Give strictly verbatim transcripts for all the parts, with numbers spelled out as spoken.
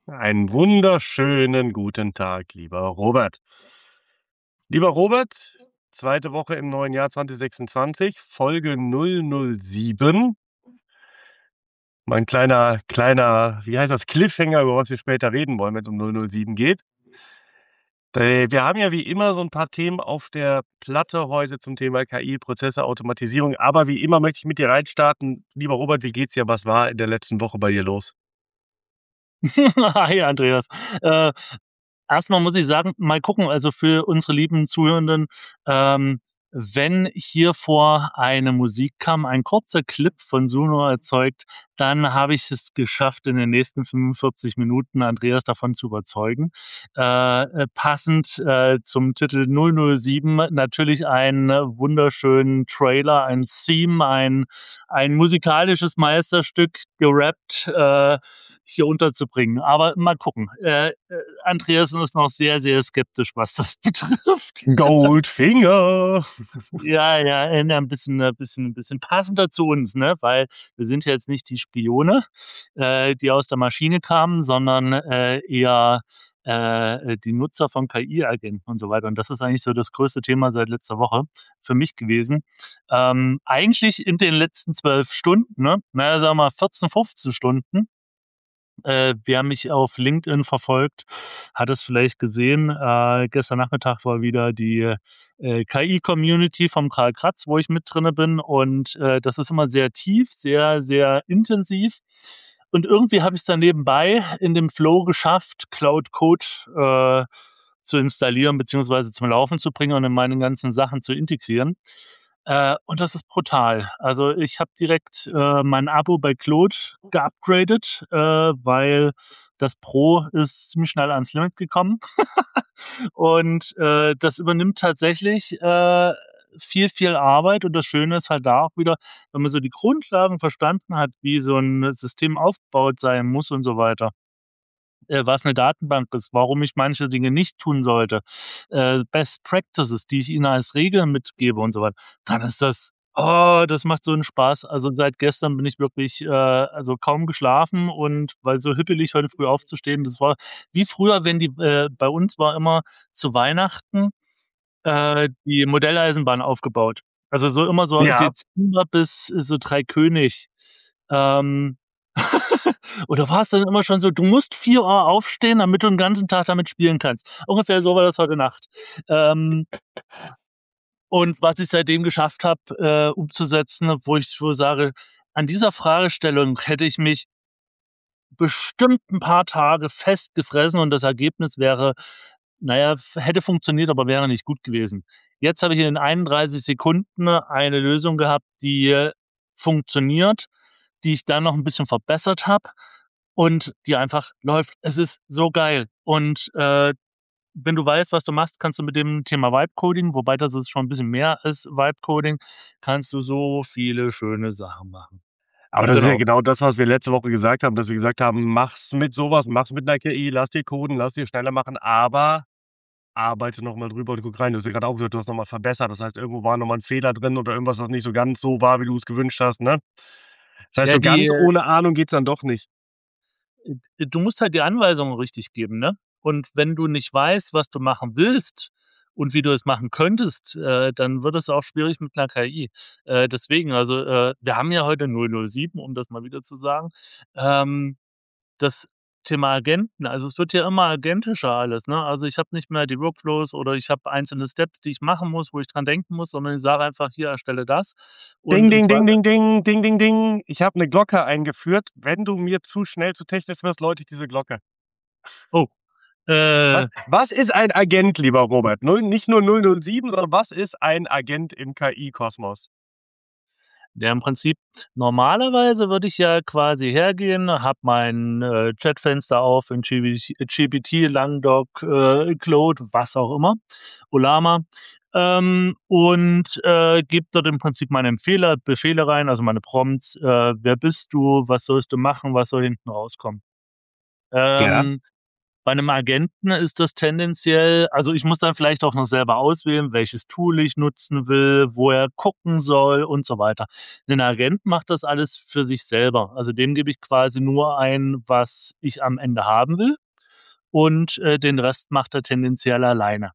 Einen wunderschönen guten Tag, lieber Robert. Lieber Robert, zweite Woche im neuen Jahr zwanzig sechsundzwanzig, Folge null null sieben. Mein kleiner kleiner, wie heißt das, Cliffhanger, über was wir später reden wollen, wenn's um null null sieben geht. Äh, wir haben ja wie immer so 'n paar Themen auf der Platte heute zum Thema K I, Prozesse, Automatisierung, aber wie immer möchte ich mit dir reinstarten. Lieber Robert, wie geht's dir? Was war in der letzten Woche bei dir los? Hi Andreas. Äh, erst mal muss ich sagen, mal gucken, also für unsere lieben Zuhörenden, ähm, wenn hier vor eine Musik kam, ein kurzer Clip von Suno erzeugt, dann habe ich es geschafft, in den nächsten fünfundvierzig Minuten Andreas davon zu überzeugen. Äh, äh, passend, äh, zum Titel null null sieben natürlich einen wunderschönen Trailer, ein Theme, ein ein musikalisches Meisterstück gerappt, äh, hier unterzubringen. Aber mal gucken. Äh, äh, Andreas ist noch sehr, sehr skeptisch, was das betrifft. Goldfinger. Ja, ja, äh, ne, 'n bisschen äh, bisschen bisschen passender zu uns, ne? Weil wir sind ja jetzt nicht die Spione, äh, die aus der Maschine kamen, sondern, äh, eher, äh, die Nutzer von K I-Agenten und so weiter. Und das ist eigentlich so das größte Thema seit letzter Woche für mich gewesen. Ähm, eigentlich in den letzten zwölf Stunden, ne? Na ja, sagen wir mal vierzehn, fünfzehn Stunden. Äh, wer mich auf LinkedIn verfolgt, hat es vielleicht gesehen. Äh, gestern Nachmittag war wieder die, äh, K I-Community vom Karl Kratz, wo ich mit drinne bin. Und, äh, das ist immer sehr tief, sehr, sehr intensiv. Und irgendwie habe ich's dann nebenbei in dem Flow geschafft, Claude Code, äh, zu installieren beziehungsweise zum Laufen zu bringen und in meine ganzen Sachen zu integrieren. Äh, und das ist brutal. Also, ich habe direkt, äh, mein Abo bei Claude geupgradet, äh, weil das Pro ist ziemlich schnell ans Limit gekommen. Und, äh, das übernimmt tatsächlich, äh, viel, viel Arbeit. Und das Schöne ist halt da auch wieder, wenn man so die Grundlagen verstanden hat, wie so 'n System aufgebaut sein muss und so weiter, äh, was 'ne Datenbank ist, warum ich manche Dinge nicht tun sollte, äh, Best Practices, die ich ihnen als Regeln mitgebe und so weiter, dann ist das oh, das macht so 'n Spaß. Also, seit gestern bin ich wirklich, äh, also kaum geschlafen und weil so hippelig heute früh aufzustehen, das war wie früher, wenn die äh, bei uns war immer zu Weihnachten, äh, die Modelleisenbahn aufgebaut. Also, so immer so Ja. Dezember bis so Dreikönig. Ähm, und da war's dann immer schon so: „Du musst vier Uhr aufstehen, damit du 'n ganzen Tag damit spielen kannst.“ Ungefähr so war das heute Nacht. Ähm und was ich seitdem geschafft habe, äh, umzusetzen, wo ich so sage, an dieser Fragestellung hätte ich mich bestimmt 'n paar Tage fest gefressen und das Ergebnis wäre, na ja, f hätte funktioniert, aber wäre nicht gut gewesen. Jetzt habe ich in einunddreißig Sekunden eine Lösung gehabt, die funktioniert, die ich dann noch 'n bisschen verbessert habe und die einfach läuft. Es ist so geil. Und, äh, wenn du weißt, was du machst, kannst du mit dem Thema Vibe Coding, wobei das ist schon 'n bisschen mehr als Vibe Coding, kannst du so viele schöne Sachen machen. Aber das ist ja Genau. genau das, was wir letzte Woche gesagt haben, dass wir gesagt haben: „Mach's mit so was, mach's mit 'ner K I, lass die coden, lass die schneller machen, aber arbeite noch mal drüber und guck rein.“ Du hast ja grad auch gesagt, du hast noch mal verbessert. Das heißt, irgendwo war noch mal 'n Fehler drin oder irgendwas, was nicht so ganz so war, wie du's gewünscht hast, ne? Das heißt, Ja, so die, ganz äh ohne Ahnung geht's dann doch nicht. Äh, du musst halt die Anweisungen richtig geben, ne? Und wenn du nicht weißt, was du machen willst und wie du es machen könntest, äh, dann wird es auch schwierig mit 'ner K I. Äh, deswegen, also, äh, wir haben ja heute null null sieben, um das mal wieder zu sagen. Ähm, das Thema Agenten, also, es wird ja immer agentischer alles, ne? Also, ich habe nicht mehr die Workflows oder ich habe einzelne Steps, die ich machen muss, wo ich dran denken muss, sondern ich sage einfach: „Hier, erstelle das.“ Ding, Und im ding, ding, Zweifel ding, ding, ding, ding, ding. Ich habe 'ne Glocke eingeführt. Wenn du mir zu schnell, zu technisch wirst, läute ich diese Glocke. Oh, Was äh was ist ein Agent, lieber Robert? Null nicht nur null null sieben, sondern was ist ein Agent im K I-Kosmos? Ja, im Prinzip normalerweise würde ich ja quasi hergehen, habe mein, äh, Chatfenster auf in GBT GPT, Langdoc, äh, Claude, was auch immer, Ollama, ähm, und, äh, gebe dort im Prinzip meine Empfehler Befehle rein, also meine Prompts. Äh, wer bist du? Was sollst du machen? Was soll hinten rauskommen? Ja. Ähm Bei einem Agenten ist das tendenziell, also ich muss dann vielleicht auch noch selber auswählen, welches Tool ich nutzen will, wo er gucken soll und so weiter. Ein Agent macht das alles für sich selber. Also dem gebe ich quasi nur ein, was ich am Ende haben will, und äh, den Rest macht er tendenziell alleine.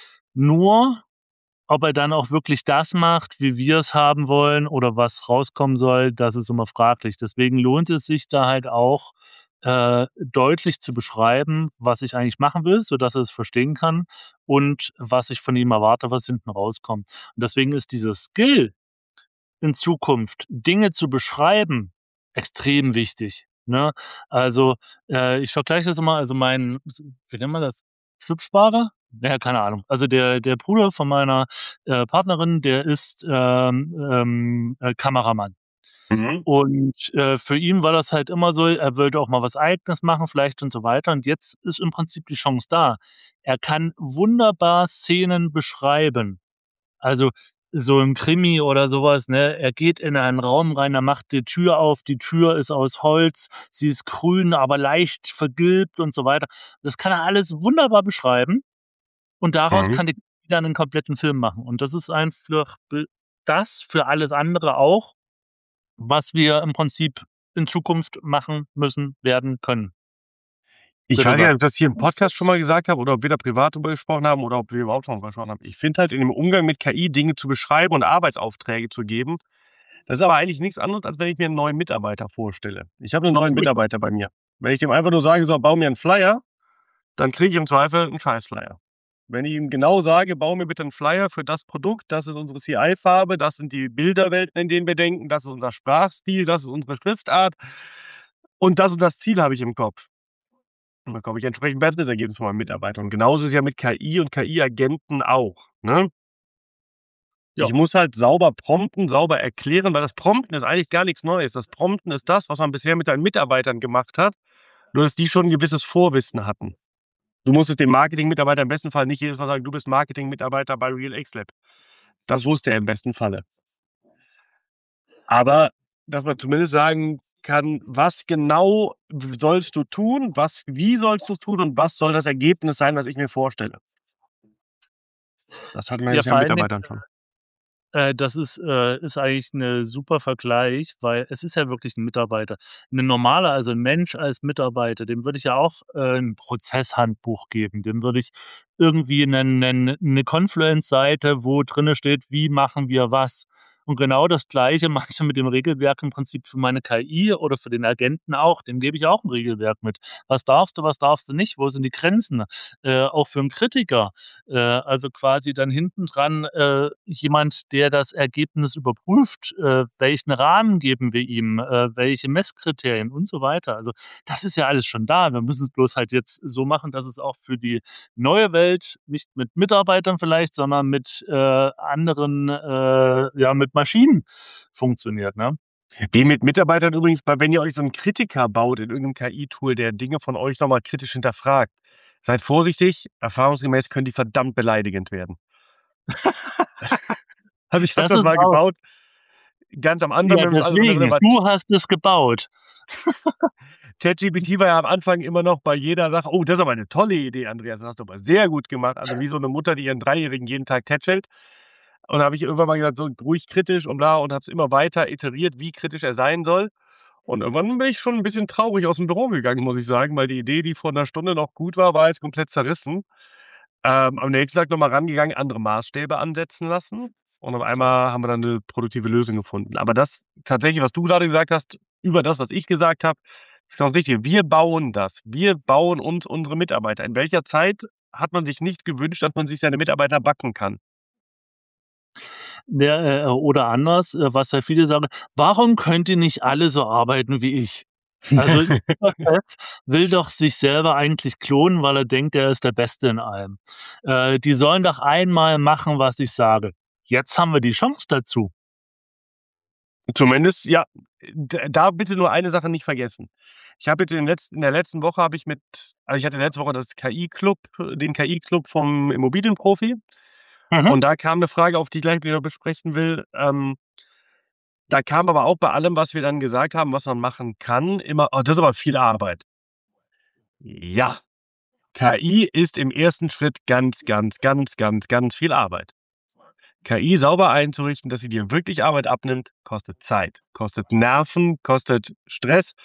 Nur, ob er dann auch wirklich das macht, wie wir es haben wollen oder was rauskommen soll, das ist immer fraglich. Deswegen lohnt es sich da halt auch, äh, deutlich zu beschreiben, was ich eigentlich machen will, sodass er es verstehen kann und was ich von ihm erwarte, was hinten rauskommt. Und deswegen ist dieser Skill in Zukunft, Dinge zu beschreiben, extrem wichtig, ne? Also, äh, ich vergleiche das immer, also mein, wie nennt man das? Chipsparer? Ja, keine Ahnung. Also der der Bruder von meiner äh, Partnerin, der ist ähm, ähm, äh, Kameramann. Mhm. Und äh, für ihn war das halt immer so, er wollte auch mal was Eigenes machen vielleicht und so weiter. Und jetzt ist im Prinzip die Chance da. Er kann wunderbar Szenen beschreiben. Also, so im Krimi oder sowas, ne? Er geht in einen Raum rein, er macht die Tür auf, die Tür ist aus Holz, sie ist grün, aber leicht vergilbt und so weiter. Das kann er alles wunderbar beschreiben und daraus Mhm. kann die dann 'nen kompletten Film machen. Und das ist einfach be das für alles andere auch, was wir im Prinzip in Zukunft machen müssen, werden können, Ich würde weiß ich nicht, sagen. ob ich das hier im Podcast schon mal gesagt habe oder ob wir da privat drüber gesprochen haben oder ob wir überhaupt schon drüber gesprochen haben. Ich finde halt in dem Umgang mit K I Dinge zu beschreiben und Arbeitsaufträge zu geben, das ist aber eigentlich nichts anderes, als wenn ich mir 'n neuen Mitarbeiter vorstelle. Ich habe 'nen neuen Mitarbeiter bei mir. Wenn ich dem einfach nur sage: „So, bau mir 'n Flyer", dann kriege ich im Zweifel 'n Scheiß-Flyer. Wenn ich ihm genau sage: „Bau mir bitte 'n Flyer für das Produkt, das ist unsere C I-Farbe, das sind die Bilderwelten, in denen wir denken, das ist unser Sprachstil, das ist unsere Schriftart und das und das Ziel habe ich im Kopf", dann bekomme ich entsprechend besseres Ergebnis von meinem Mitarbeiter. Und genauso ist es ja mit K I und K I-Agenten auch, ne? Ja. Ich muss halt sauber prompten, sauber erklären, weil das Prompten ist eigentlich gar nichts Neues. Das Prompten ist das, was man bisher mit seinen Mitarbeitern gemacht hat, nur dass die schon 'n gewisses Vorwissen hatten. Du musstest dem Marketingmitarbeiter im besten Fall nicht jedes Mal sagen: „Du bist Marketingmitarbeiter bei RealX-Lab." Das wusste er im besten Falle. Aber dass man zumindest sagen kann: „Was genau w sollst du tun? Was wie sollst du's tun und was soll das Ergebnis sein, was ich mir vorstelle?" Das hatten wir Ja, jetzt ja vor mit allen Dingen, Mitarbeitern schon. Äh, das ist äh, ist eigentlich 'ne super Vergleich, weil es ist ja wirklich 'n Mitarbeiter. 'Nen normaler, also 'n Mensch als Mitarbeiter, dem würde ich ja auch äh, 'n Prozesshandbuch geben. Dem würde ich irgendwie 'nen 'nen 'ne Confluence-Seite, wo drinnen steht: „Wie machen wir was?" Und genau das Gleiche mache ich ja mit dem Regelwerk im Prinzip für meine K I oder für den Agenten auch. Dem gebe ich auch 'n Regelwerk mit. Was darfst du, was darfst du nicht? Wo sind die Grenzen? Äh, auch für 'n Kritiker, äh, also quasi dann hinten dran äh, jemand, der das Ergebnis überprüft, äh, welchen Rahmen geben wir ihm, äh, welche Messkriterien und so weiter. Also, das ist ja alles schon da. Wir müssen's bloß halt jetzt so machen, dass es auch für die neue Welt nicht mit Mitarbeitern vielleicht, sondern mit äh, anderen äh, ja, mit Maschinen funktioniert, ne? Wie mit Mitarbeitern übrigens, weil wenn ihr euch so 'n Kritiker baut in irgend 'nem K I-Tool, der Dinge von euch noch mal kritisch hinterfragt, seid vorsichtig, erfahrungsgemäß können die verdammt beleidigend werden. Also, ich habe Das das ist mal auch gebaut, ganz am Anfang, Ja, wenn wir das alles noch drin deswegen. war Du hast es gebaut. ChatGPT war ja am Anfang immer noch bei jeder Sache: „Oh, das ist aber 'ne tolle Idee, Andreas, das hast du aber sehr gut gemacht." Also, wie so 'ne Mutter, die ihren Dreijährigen jeden Tag tätschelt. Und da habe ich irgendwann mal gesagt: „So, ruhig kritisch und bla" und habe es immer weiter iteriert, wie kritisch er sein soll. Und irgendwann bin ich schon 'n bisschen traurig aus'm Büro gegangen, muss ich sagen, weil die Idee, die vor 'ner Stunde noch gut war, war jetzt komplett zerrissen. Ähm, am nächsten Tag noch mal rangegangen, andere Maßstäbe ansetzen lassen und auf einmal haben wir dann 'ne produktive Lösung gefunden. Aber das tatsächlich, was du grade gesagt hast, über das, was ich gesagt habe, ist ganz wichtig. Wir bauen das. Wir bauen uns unsere Mitarbeiter. In welcher Zeit hat man sich nicht gewünscht, dass man sich seine Mitarbeiter backen kann? Der äh, oder anders, äh, was ja viele sagen: „Warum könnt ihr nicht alle so arbeiten wie ich?" Also, jeder Chef will doch sich selber eigentlich klonen, weil er denkt, er ist der Beste in allem. Äh, die sollen doch einmal machen, was ich sage. Jetzt haben wir die Chance dazu. Zumindest ja, d da bitte nur eine Sache nicht vergessen. Ich habe jetzt in den letzten in der letzten Woche habe ich mit also, ich hatte letzte Woche das KI-Club den KI-Club vom Immobilienprofi Mhm. und da kam 'ne Frage, auf die ich gleich wieder besprechen will. Ähm da kam aber auch bei allem, was wir dann gesagt haben, was man machen kann, immer: „Oh, das ist aber viel Arbeit." Ja. K I ist im ersten Schritt ganz, ganz, ganz, ganz, ganz viel Arbeit. K I sauber einzurichten, dass sie dir wirklich Arbeit abnimmt, kostet Zeit, kostet Nerven, kostet Stress.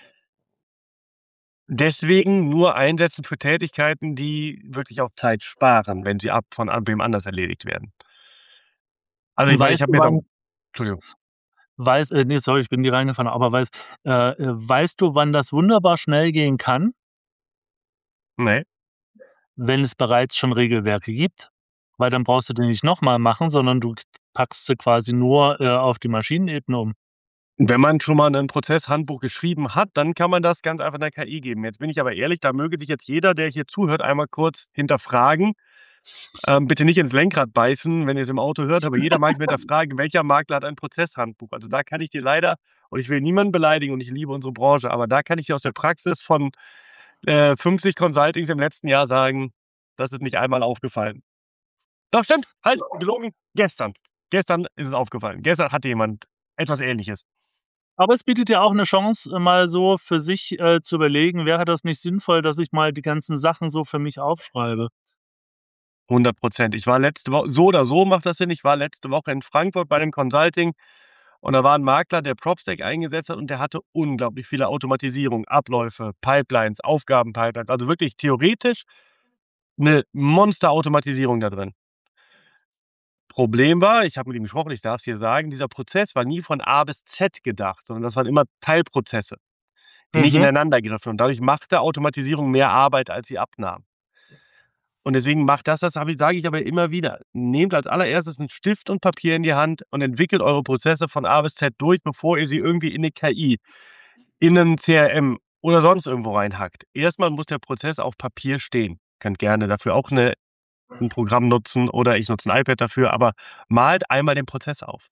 Deswegen nur einsetzen für Tätigkeiten, die wirklich auch Zeit sparen, wenn sie ab von wem anders erledigt werden. Also ich meine, ich Weißt habe du, mir wann dann Entschuldigung. weiß äh, ne, sorry, ich bin dir reingefahren, aber weiß äh, äh, weißt du, wann das wunderbar schnell gehen kann? Ne. Wenn es bereits schon Regelwerke gibt, weil dann brauchst du die nicht noch mal machen, sondern du packst sie quasi nur, äh, auf die Maschinenebene um. Wenn man schon mal 'nen Prozesshandbuch geschrieben hat, dann kann man das ganz einfach 'ner K I geben. Jetzt bin ich aber ehrlich, da möge sich jetzt jeder, der hier zuhört, einmal kurz hinterfragen. Ähm, bitte nicht ins Lenkrad beißen, wenn ihr's im Auto hört, aber jeder mag sich mal hinterfragen, welcher Makler hat ein Prozesshandbuch? Also, da kann ich dir leider und ich will niemanden beleidigen und ich liebe unsere Branche, aber da kann ich dir aus der Praxis von, äh, fünfzig Consultings im letzten Jahr sagen, das ist nicht einmal aufgefallen. Doch, stimmt, halt, gelogen, gestern. Gestern ist es aufgefallen. Gestern hatte jemand etwas Ähnliches. Aber es bietet ja auch 'ne Chance, mal so für sich, äh, zu überlegen: „Wäre das nicht sinnvoll, dass ich mal die ganzen Sachen so für mich aufschreibe?“ hundert Prozent. Ich war letzte Woche so oder so macht das Sinn. Ich war letzte Woche in Frankfurt bei 'nem Consulting und da war 'n Makler, der PropStack eingesetzt hat und der hatte unglaublich viele Automatisierungen, Abläufe, Pipelines, Aufgaben-Pipelines, also wirklich theoretisch 'ne Monsterautomatisierung da drin. Problem war, ich habe mit ihm gesprochen, ich darf's hier sagen, dieser Prozess war nie von A bis Z gedacht, sondern das waren immer Teilprozesse, die nicht Mhm. ineinander griffen und dadurch machte Automatisierung mehr Arbeit, als sie abnahm. Und deswegen macht das das habe ich sage ich aber immer wieder: „Nehmt als Allererstes 'n Stift und Papier in die Hand und entwickelt eure Prozesse von A bis Z durch, bevor ihr sie irgendwie in 'ne K I, in 'nen C R M oder sonst irgendwo reinhackt.“ Erst mal muss der Prozess auf Papier stehen. Könnt gerne dafür auch 'ne 'n Programm nutzen oder ich nutze 'n iPad dafür, aber malt einmal den Prozess auf.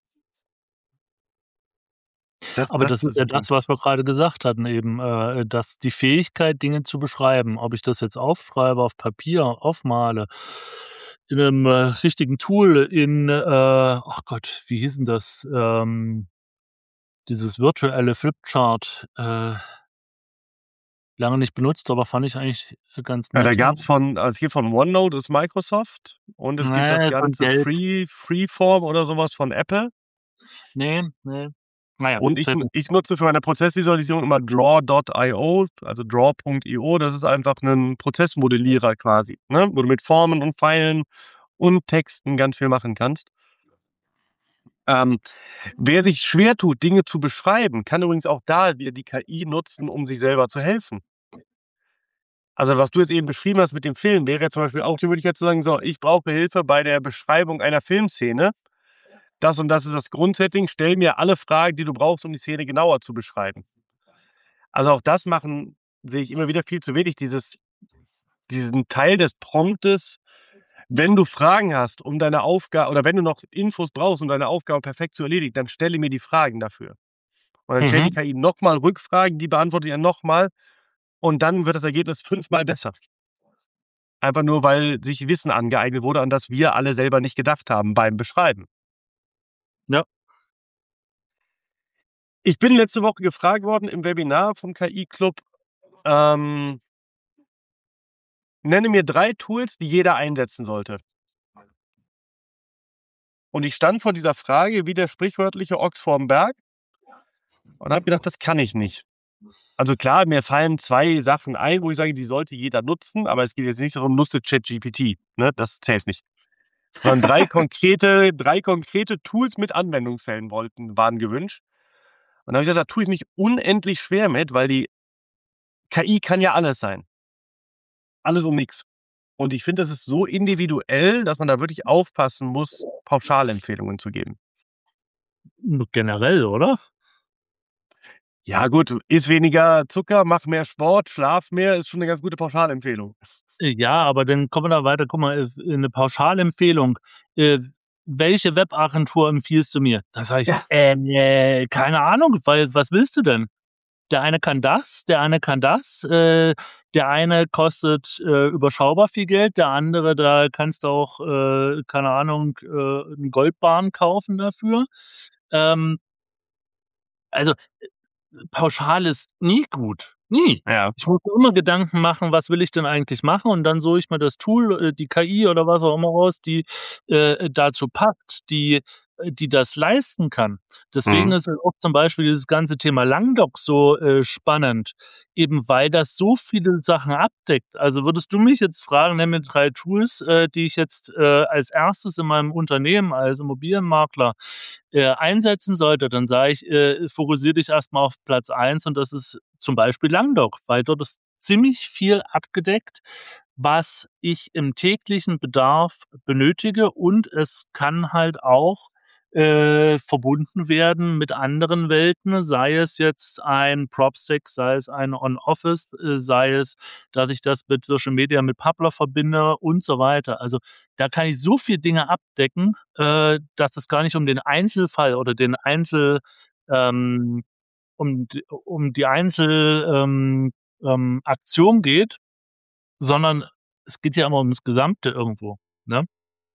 Das Aber das das ist ist ja super. das, was wir grade gesagt hatten eben, äh, dass die Fähigkeit, Dinge zu beschreiben, ob ich das jetzt aufschreibe, auf Papier aufmale, in 'nem, äh, richtigen Tool, in, äh ach Gott, wie hieß 'n das? Ähm, dieses virtuelle Flipchart, äh lange nicht benutzt, aber fand ich eigentlich, äh, ganz Ja, da nett gab's irgendwie. von also, es gibt von OneNote ist Microsoft und es gibt das Ne, so 'n ganze Gelb. Free Freeform oder so was von Apple. Ne, ne. Na ja, Und ich fällt n mir ich nutze für meine Prozessvisualisierung immer Draw Punkt io, also Draw Punkt io. Das ist einfach 'nen Prozessmodellierer quasi, ne, wo du mit Formen und Pfeilen und Texten ganz viel machen kannst. Ähm, wer sich schwer tut, Dinge zu beschreiben, kann übrigens auch da wieder die K I nutzen, um sich selber zu helfen. Also, was du jetzt eben beschrieben hast mit dem Film, wäre jetzt zum Beispiel auch würde ich jetzt sagen: „So, ich brauche Hilfe bei der Beschreibung einer Filmszene. Das und das ist das Grundsetting. Stell mir alle Fragen, die du brauchst, um die Szene genauer zu beschreiben.“ Also, auch das machen sehe ich immer wieder viel zu wenig, dieses diesen Teil des Promptes, wenn du Fragen hast, um deine Aufga oder wenn du noch Infos brauchst, um deine Aufgabe perfekt zu erledigen, dann stelle mir die Fragen dafür. Und dann stellt die Mhm. K I noch mal Rückfragen, die beantwortet er noch mal und dann wird das Ergebnis fünfmal besser. Einfach nur, weil sich Wissen angeeignet wurde, an das wir alle selber nicht gedacht haben beim Beschreiben. Ja. Ich bin letzte Woche gefragt worden im Webinar vom KI-Club, ähm „Nenne mir drei Tools, die jeder einsetzen sollte.“ Und ich stand vor dieser Frage wie der sprichwörtliche Ochs vorm Berg und habe gedacht: „Das kann ich nicht.“ Also, klar, mir fallen zwei Sachen ein, wo ich sage, die sollte jeder nutzen, aber es geht jetzt nicht darum, nutze ChatGPT, ne? Das zählt nicht. Sondern drei konkrete drei konkrete Tools mit Anwendungsfällen wollten waren gewünscht. Und da habe ich gesagt: „Da tue ich mich unendlich schwer mit, weil die K I kann ja alles sein.“ Alles und nix. Und ich finde, das ist so individuell, dass man da wirklich aufpassen muss, Pauschalempfehlungen zu geben. Hm, generell, oder? Ja gut, iss weniger Zucker, mach mehr Sport, schlaf mehr, ist schon 'ne ganz gute Pauschalempfehlung. Äh, ja, aber dann kommen wir da weiter. Guck mal, äh, 'ne Pauschalempfehlung. Äh, welche Webagentur empfiehlst du mir? Da sage ich: Ja. „Ähm, äh, keine Ahnung, weil was willst du denn?“ Der eine kann das, der eine kann das. Äh, der eine kostet, äh, überschaubar viel Geld, der andere, da kannst du auch, äh, keine Ahnung, äh, 'n Goldbarren kaufen dafür. Ähm Also, äh, pauschal ist nie gut. Nie. Ja. Ich muss mir immer Gedanken machen, was will ich denn eigentlich machen? Und dann suche ich mir das Tool, äh, die K I oder was auch immer raus, die, äh, dazu passt, die äh, die das leisten kann. Deswegen Mhm. ist halt auch zum Beispiel dieses ganze Thema Langdoc so, äh, spannend, eben weil das so viele Sachen abdeckt. Also, würdest du mich jetzt fragen, nenn mir drei Tools, äh, die ich jetzt, äh, als erstes in meinem Unternehmen als Immobilienmakler, äh, einsetzen sollte, dann sage ich, äh, fokussiere dich erst mal auf Platz eins und das ist zum Beispiel Langdoc, weil dort ist ziemlich viel abgedeckt, was ich im täglichen Bedarf benötige und es kann halt auch, äh, verbunden werden mit anderen Welten, sei es jetzt ein PropStack, sei es ein OnOffice, äh, sei es, dass ich das mit Social Media, mit Publer verbinde und so weiter. Also, da kann ich so viel Dinge abdecken, äh, dass es gar nicht um den Einzelfall oder den Einzel ähm, um d um die Einzel ähm, ähm, Aktion geht, sondern es geht ja immer ums Gesamte irgendwo, ne?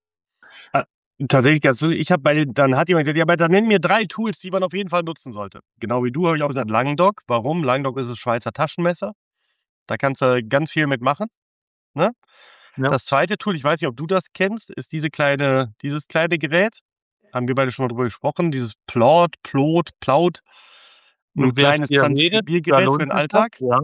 Ah, tatsächlich ganz lustig. Ich habe bei den dann hat jemand gesagt: „Ja, aber dann nenn mir drei Tools, die man auf jeden Fall nutzen sollte.“ Genau wie du habe ich auch gesagt: „Langdoc.“ Warum? Langdoc ist das Schweizer Taschenmesser. Da kannst du ganz viel mit machen, ne? Ja. Das zweite Tool, ich weiß nicht, ob du das kennst, ist diese kleine dieses kleine Gerät. Haben wir beide schon mal drüber gesprochen, dieses Plort, Plot, Plaut. 'N Wer kleines viel redet, da Transkribiergerät für lohnt 'n sich was, Alltag. ja.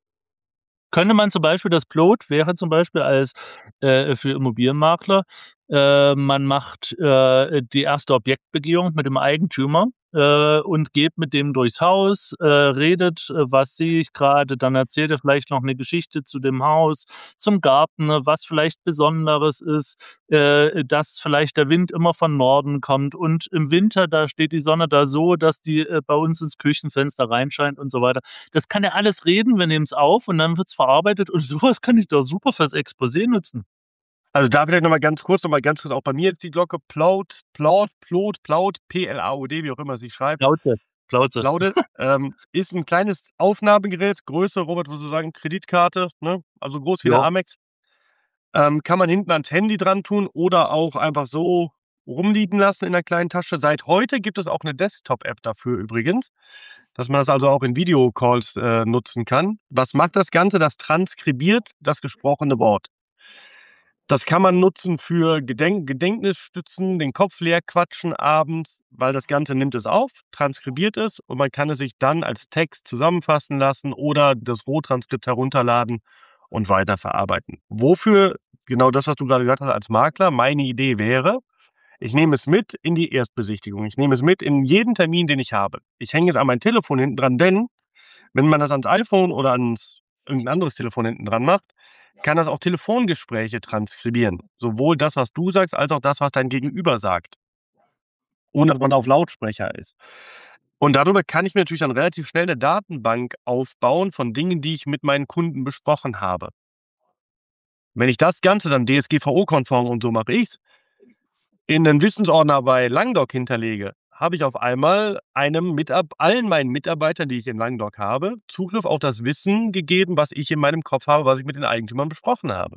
Könnte man zum Beispiel das Plot wäre zum Beispiel als äh, für Immobilienmakler, äh, man macht, äh, die erste Objektbegehung mit dem Eigentümer, äh, und geht mit dem durchs Haus, äh, redet, äh: „Was sehe ich grade?“ Dann erzählt er vielleicht noch 'ne Geschichte zu dem Haus, zum Garten, was vielleicht Besonderes ist, äh, dass vielleicht der Wind immer von Norden kommt und im Winter, da steht die Sonne da so, dass die, äh, bei uns ins Küchenfenster reinscheint und so weiter. Das kann er alles reden, wir nehmen's auf und dann wird's verarbeitet und so was kann ich doch super fürs Exposé nutzen. Also, da vielleicht noch mal ganz kurz noch mal ganz kurz auch bei mir jetzt die Glocke. Plaut, Plaut, Plot, Plaut, P L A U D, wie auch immer es sich schreibt. Plauze, Plauze. Plaude, ähm, ist 'n kleines Aufnahmegerät, Größe, Robert, würdest du sagen, Kreditkarte, ne? Also, groß wie 'ne Ja. Amex. Ähm, kann man hinten ans Handy dran tun oder auch einfach so rumliegen lassen in 'ner kleinen Tasche. Seit heute gibt es auch 'ne Desktop-App dafür übrigens, dass man das also auch in Videocalls, äh, nutzen kann. Was macht das Ganze? Das transkribiert das gesprochene Wort. Das kann man nutzen für Gedenk Gedächtnisstützen, den Kopf leer quatschen abends, weil das Ganze nimmt es auf, transkribiert es und man kann es sich dann als Text zusammenfassen lassen oder das Rohtranskript herunterladen und weiterverarbeiten. Wofür genau das, was du grade gesagt hast als Makler, meine Idee wäre: Ich nehme es mit in die Erstbesichtigung. Ich nehme es mit in jeden Termin, den ich habe. Ich hänge es an mein Telefon hinten dran, denn wenn man das ans iPhone oder ans irgend 'n anderes Telefon hinten dran macht, kann das auch Telefongespräche transkribieren. Sowohl das, was du sagst, als auch das, was dein Gegenüber sagt. Ohne dass man auf Lautsprecher ist. Und darüber kann ich mir natürlich dann relativ schnell 'ne Datenbank aufbauen von Dingen, die ich mit meinen Kunden besprochen habe. Wenn ich das Ganze dann D S G V O-konform und so mache ich's in 'nen Wissensordner bei Langdoc hinterlege, habe ich auf einmal einem Mitab allen meinen Mitarbeitern, die ich in Langdoc habe, Zugriff auf das Wissen gegeben, was ich in meinem Kopf habe, was ich mit den Eigentümern besprochen habe.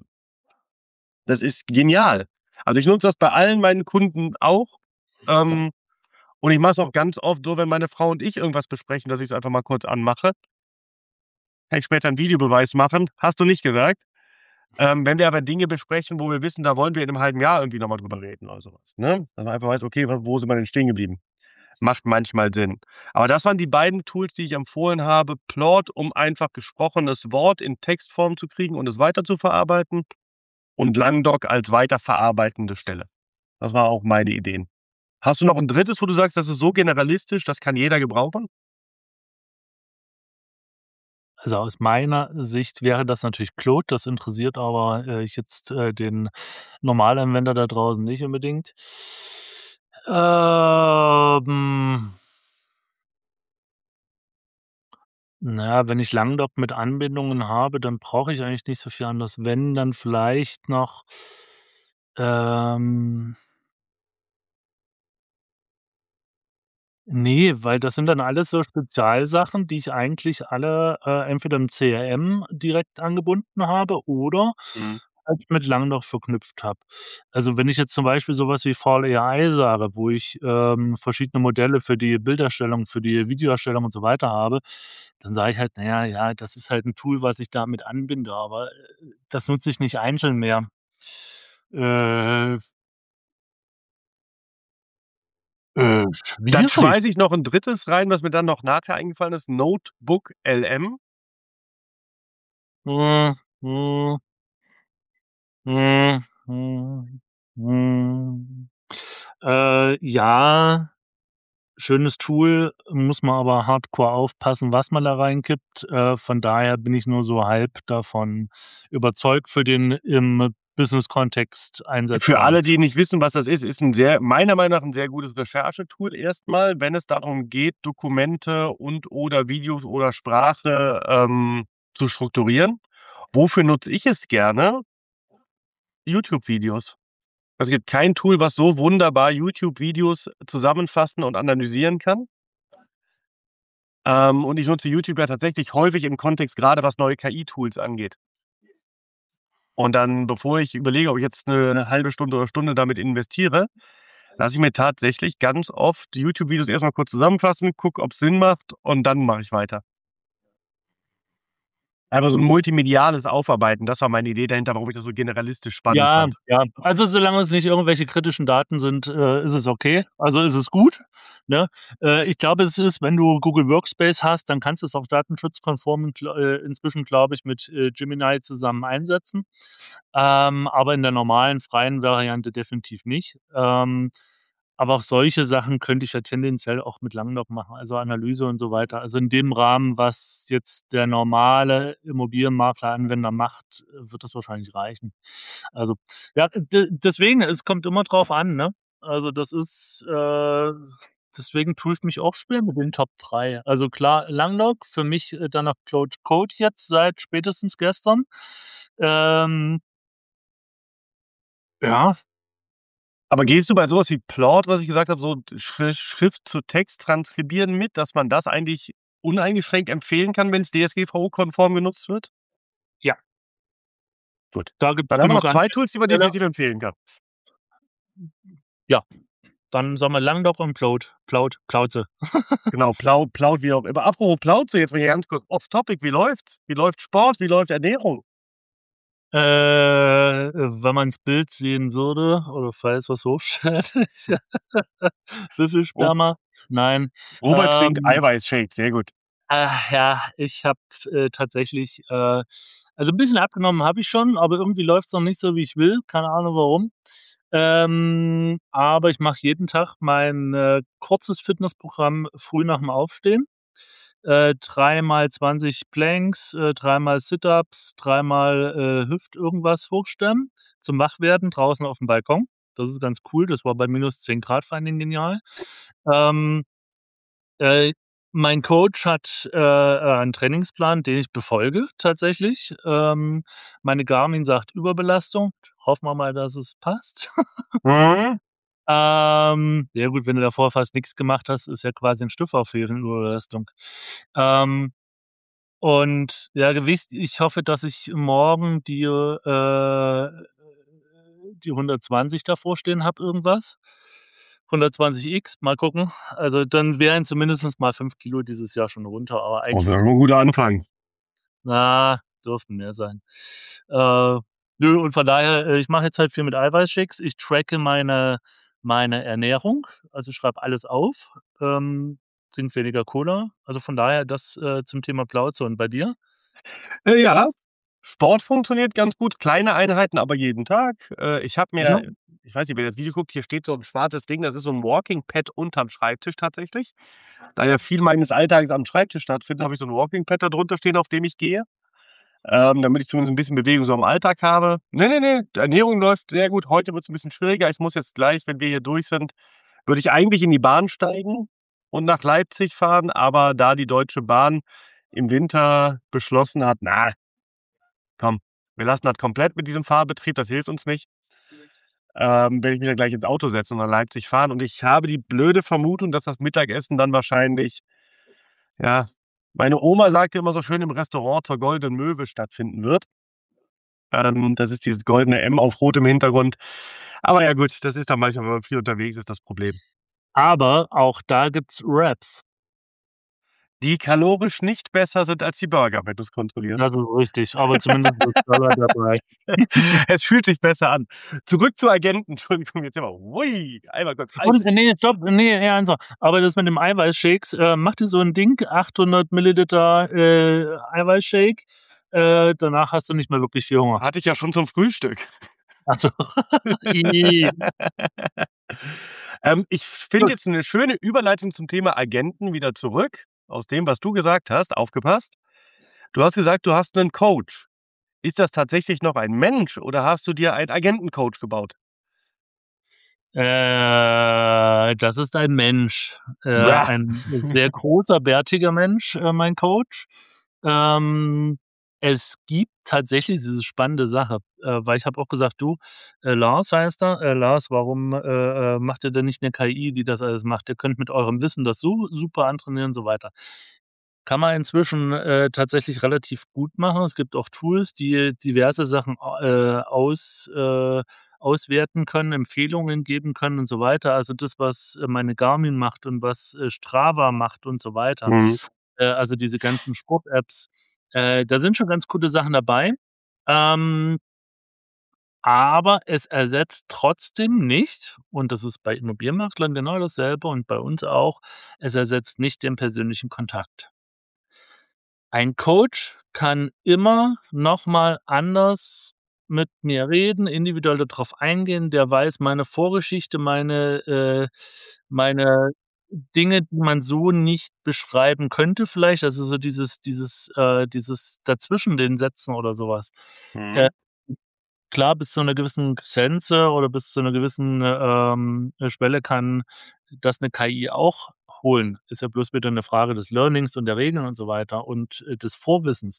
Das ist genial. Also, ich nutze das bei allen meinen Kunden auch, ähm, und ich mache es auch ganz oft so, wenn meine Frau und ich irgendwas besprechen, dass ich's einfach mal kurz anmache. Kann ich später 'n Videobeweis machen, hast du nicht gesagt. Ähm, wenn wir aber Dinge besprechen, wo wir wissen, da wollen wir in 'nem halben Jahr irgendwie noch mal drüber reden oder so was, ne? Dass man einfach weiß: „Okay, wa wo sind wir denn stehen geblieben?“ Macht manchmal Sinn. Aber das waren die beiden Tools, die ich empfohlen habe. Plort, um einfach gesprochenes Wort in Textform zu kriegen und es weiterzuverarbeiten und Langdoc als weiterverarbeitende Stelle. Das waren auch meine Ideen. Hast du noch 'n drittes, wo du sagst, das ist so generalistisch, das kann jeder gebrauchen? Also, aus meiner Sicht wäre das natürlich Claude, das interessiert aber, äh, jetzt, äh, den Normalanwender da draußen nicht unbedingt. Ähm na ja, wenn ich Langdoc mit Anbindungen habe, dann brauche ich eigentlich nicht so viel anderes. Wenn, dann vielleicht noch ähm Ne, weil das sind dann alles so Spezialsachen, die ich eigentlich alle, äh, entweder im C R M direkt angebunden habe oder Mhm. halt mit Langloch verknüpft habe. Also, wenn ich jetzt zum Beispiel so was wie Fall A I sage, wo ich, ähm, verschiedene Modelle für die Bilderstellung, für die Videoerstellung und so weiter habe, dann sage ich halt: „Na ja, ja, das ist halt 'n Tool, was ich damit anbinde, aber, äh, das nutze ich nicht einzeln mehr." Äh äh, Dann schwierig. schmeiße ich noch 'n drittes rein, was mir dann noch nachher eingefallen ist, Notebook L M. Hm, hm. Hm, hm, hm. Äh, ja, schönes Tool, muss man aber hardcore aufpassen, was man da reinkippt. Äh, von daher bin ich nur so halb davon überzeugt für den im Business-Kontext Für einsetzbaren. alle, die nicht wissen, was das ist, ist 'n sehr meiner Meinung nach 'n sehr gutes Recherchetool erst mal, wenn es darum geht, Dokumente und oder Videos oder Sprache, ähm, zu strukturieren. Wofür nutze ich es gerne? YouTube-Videos. Es gibt kein Tool, was so wunderbar YouTube-Videos zusammenfassen und analysieren kann. Ähm, und ich nutze YouTube ja tatsächlich häufig im Kontext, grade was neue K I-Tools angeht. Und dann, bevor ich überlege, ob ich jetzt 'ne 'ne halbe Stunde oder Stunde damit investiere, lasse ich mir tatsächlich ganz oft YouTube-Videos erst mal kurz zusammenfassen, gucke, ob's Sinn macht und dann mache ich weiter. Einfach so 'n multimediales Aufarbeiten, das war meine Idee dahinter, warum ich das so generalistisch spannend Ja, fand. ja. Also, solange es nicht irgendwelche kritischen Daten sind, äh, ist es okay. Also, ist es gut, ne? Äh, ich glaube, es ist, wenn du Google Workspace hast, dann kannst du's auch datenschutzkonform gl äh, inzwischen, glaube ich, mit, äh, Gemini zusammen einsetzen. Ähm, aber in der normalen freien Variante definitiv nicht. Ähm, aber auch solche Sachen könnte ich ja tendenziell auch mit Langloch machen, also Analyse und so weiter. Also, in dem Rahmen, was jetzt der normale Immobilienmakler-Anwender macht, wird das wahrscheinlich reichen. Also, ja, de deswegen, es kommt immer drauf an, ne? Also, das ist, äh deswegen tue ich mich auch schwer mit den Top drei. Also klar, Langloch, für mich, äh, dann noch Claude Code jetzt seit spätestens gestern. Ähm Ja. Aber gehst du bei so was wie Plort, was ich gesagt habe, so Schri Schrift zu Text transkribieren mit, dass man das eigentlich uneingeschränkt empfehlen kann, wenn's D S G V O-konform genutzt wird? Ja. Gut. Da gibt's Dann haben wir noch genug zwei Tools, die man Anwendungsfälle. definitiv empfehlen kann. Ja, dann sagen wir Langloch und Claude. Claude, Claude. Genau, Plau Plaud, wie auch immer. Apropos Plauze, jetzt mal hier ganz kurz off topic, wie läuft's? Wie läuft Sport? Wie läuft Ernährung? Äh, wenn man's Bild sehen würde oder falls was hochstellt, Ro Büffelsperma, nein. Robert trinkt Ähm Eiweißshake, sehr gut. Äh, ja, ich habe, äh, tatsächlich, äh also 'n bisschen abgenommen habe ich schon, aber irgendwie läuft's noch nicht so, wie ich will. Keine Ahnung warum. Ähm, aber ich mache jeden Tag mein, äh, kurzes Fitnessprogramm früh nach'm Aufstehen. Äh, dreimal zwanzig Planks, äh, dreimal Sit-ups, dreimal, äh, Hüft-irgendwas hochstemmen zum Wachwerden draußen aufm Balkon. Das ist ganz cool. Das war bei minus zehn Grad vor allen Dingen genial. Ähm, äh, mein Coach hat, äh, äh, einen Trainingsplan, den ich befolge tatsächlich. Ähm, meine Garmin sagt Überbelastung. Hoffen wir mal, dass es passt. Mhm. Ähm, ja gut, wenn du davor fast nix gemacht hast, ist ja quasi 'n Stift auf Überbelastung. Ähm, und ja, Gewicht, ich hoffe, dass ich morgen die, äh die hundertzwanzig davor stehen habe irgendwas. hundertzwanzig X, mal gucken. Also, dann wären zumindest mal fünf Kilo dieses Jahr schon runter, aber Oh, eigentlich wäre doch 'n guter Anfang. Na, dürften mehr sein. Äh, nö, und von daher, äh, ich mache jetzt halt viel mit Eiweißshakes. Ich tracke meine meine Ernährung, also schreibe alles auf, ähm, trinke weniger Cola. Also von daher das, äh, zum Thema Plauze. Und bei dir? Äh, ja, Sport funktioniert ganz gut, kleine Einheiten, aber jeden Tag. Äh, ich habe Ja. mir ich weiß nicht, wer das Video guckt, hier steht so 'n schwarzes Ding, das ist so 'n Walking Pad unterm Schreibtisch tatsächlich. Da ja viel meines Alltags am Schreibtisch stattfindet, habe ich so 'n Walking Pad da drunter stehen, auf dem ich gehe, ähm, damit ich zumindest 'n bisschen Bewegung so im Alltag habe. Ne, ne, ne, die Ernährung läuft sehr gut. Heute wird's 'n bisschen schwieriger. Ich muss jetzt gleich, wenn wir hier durch sind würde ich eigentlich in die Bahn steigen und nach Leipzig fahren, aber da die Deutsche Bahn im Winter beschlossen hat: „Na komm, wir lassen das komplett mit diesem Fahrbetrieb, das hilft uns nicht.“ Ähm, werde ich mich dann gleich ins Auto setzen und nach Leipzig fahren. Und ich habe die blöde Vermutung, dass das Mittagessen dann wahrscheinlich ja, meine Oma sagte immer so schön: „Im Restaurant zur Goldenen Möwe“ stattfinden wird. Ähm, das ist dieses goldene M auf rotem Hintergrund. Aber ja gut, das ist dann manchmal, wenn man viel unterwegs ist, das Problem. Aber auch da gibt's Wraps. Die kalorisch nicht besser sind als die Burger, wenn du's kontrollierst. Das ist richtig, aber zumindest ist Salat dabei. Es fühlt sich besser an. Zurück zu Agenten. Entschuldigung, jetzt immer hui, einmal kurz Und ne, stopp, ne, ja, also, aber das mit dem Eiweißshakes, äh, mach dir so 'n Ding, achthundert Milliliter äh, Eiweißshake, äh, danach hast du nicht mehr wirklich viel Hunger. Hatte ich ja schon zum Frühstück. Ach so. I. Ähm, ich finde Gut. jetzt 'ne schöne Überleitung zum Thema Agenten wieder zurück aus dem, was du gesagt hast. Aufgepasst. Du hast gesagt, du hast 'nen Coach. Ist das tatsächlich noch ein Mensch oder hast du dir einen Agentencoach gebaut? Äh, das ist ein Mensch, äh, Bah. ein sehr großer, bärtiger Mensch, äh, mein Coach. Ähm, es gibt tatsächlich diese spannende Sache, äh, weil ich habe auch gesagt: „Du, äh, Lars heißt er, äh, Lars, warum, äh, äh, macht ihr denn nicht 'ne K I, die das alles macht? Ihr könnt mit eurem Wissen das so super antrainieren“, und so weiter. Kann man inzwischen, äh, tatsächlich relativ gut machen. Es gibt auch Tools, die diverse Sachen, äh, aus äh, auswerten können, Empfehlungen geben können und so weiter. Also das, was meine Garmin macht und was, äh, Strava macht und so weiter. Mhm. Äh, also diese ganzen Sport-Apps, äh, da sind schon ganz coole Sachen dabei. Ähm aber es ersetzt trotzdem nicht, und das ist bei Immobilienmaklern genau dasselbe und bei uns auch, es ersetzt nicht den persönlichen Kontakt. Ein Coach kann immer noch mal anders mit mir reden, individuell da drauf eingehen. Der weiß meine Vorgeschichte, meine äh, meine Dinge, die man so nicht beschreiben könnte vielleicht. Also so dieses dieses äh, dieses dazwischen den Sätzen oder so was. Äh, Mhm. klar, bis zu 'ner gewissen Grenze oder bis zu 'ner gewissen, ähm, Schwelle kann das 'ne K I auch holen. Ist ja bloß wieder 'ne Frage des Learnings und der Regeln und so weiter und, äh, des Vorwissens.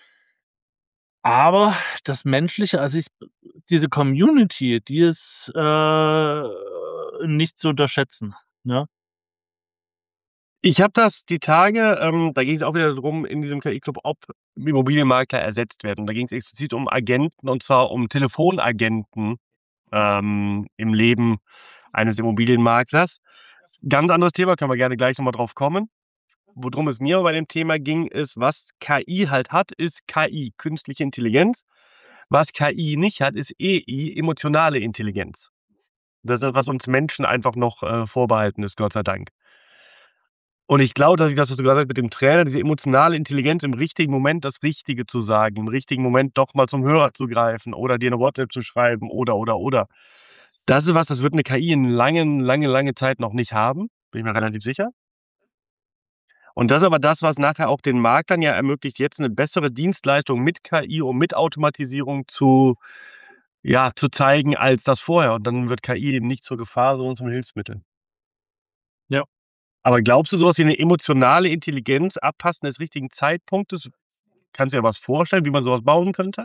Aber das Menschliche, also ich diese Community, die ist, äh, nicht zu unterschätzen, ne? Ich habe das die Tage ähm, da ging's auch wieder drum in diesem KI-Club, ob Immobilienmakler ersetzt werden. Da ging's explizit um Agenten und zwar um Telefonagenten, ähm, im Leben eines Immobilienmaklers. Ganz anderes Thema, können wir gerne gleich noch mal drauf kommen. Wodrum es mir bei dem Thema ging, ist, was K I halt hat, ist K I, künstliche Intelligenz. Was K I nicht hat, ist E I, emotionale Intelligenz. Das ist, was uns Menschen einfach noch, äh, vorbehalten ist, Gott sei Dank. Und ich glaube, dass ich das, was du gesagt hast mit dem Trainer, diese emotionale Intelligenz im richtigen Moment das Richtige zu sagen, im richtigen Moment doch mal zum Hörer zu greifen oder dir 'ne WhatsApp zu schreiben oder, oder, oder. Das ist was, das wird 'ne K I in langen lange, lange Zeit noch nicht haben, bin ich mir relativ sicher. Und das ist aber das, was nachher auch den Maklern ja ermöglicht, jetzt 'ne bessere Dienstleistung mit K I und mit Automatisierung zu ja, zu zeigen als das vorher. Und dann wird K I eben nicht zur Gefahr, sondern zum Hilfsmittel. Ja. Aber glaubst du, so was wie 'ne emotionale Intelligenz, Abpassen des richtigen Zeitpunktes kannst du dir was vorstellen, wie man so was bauen könnte?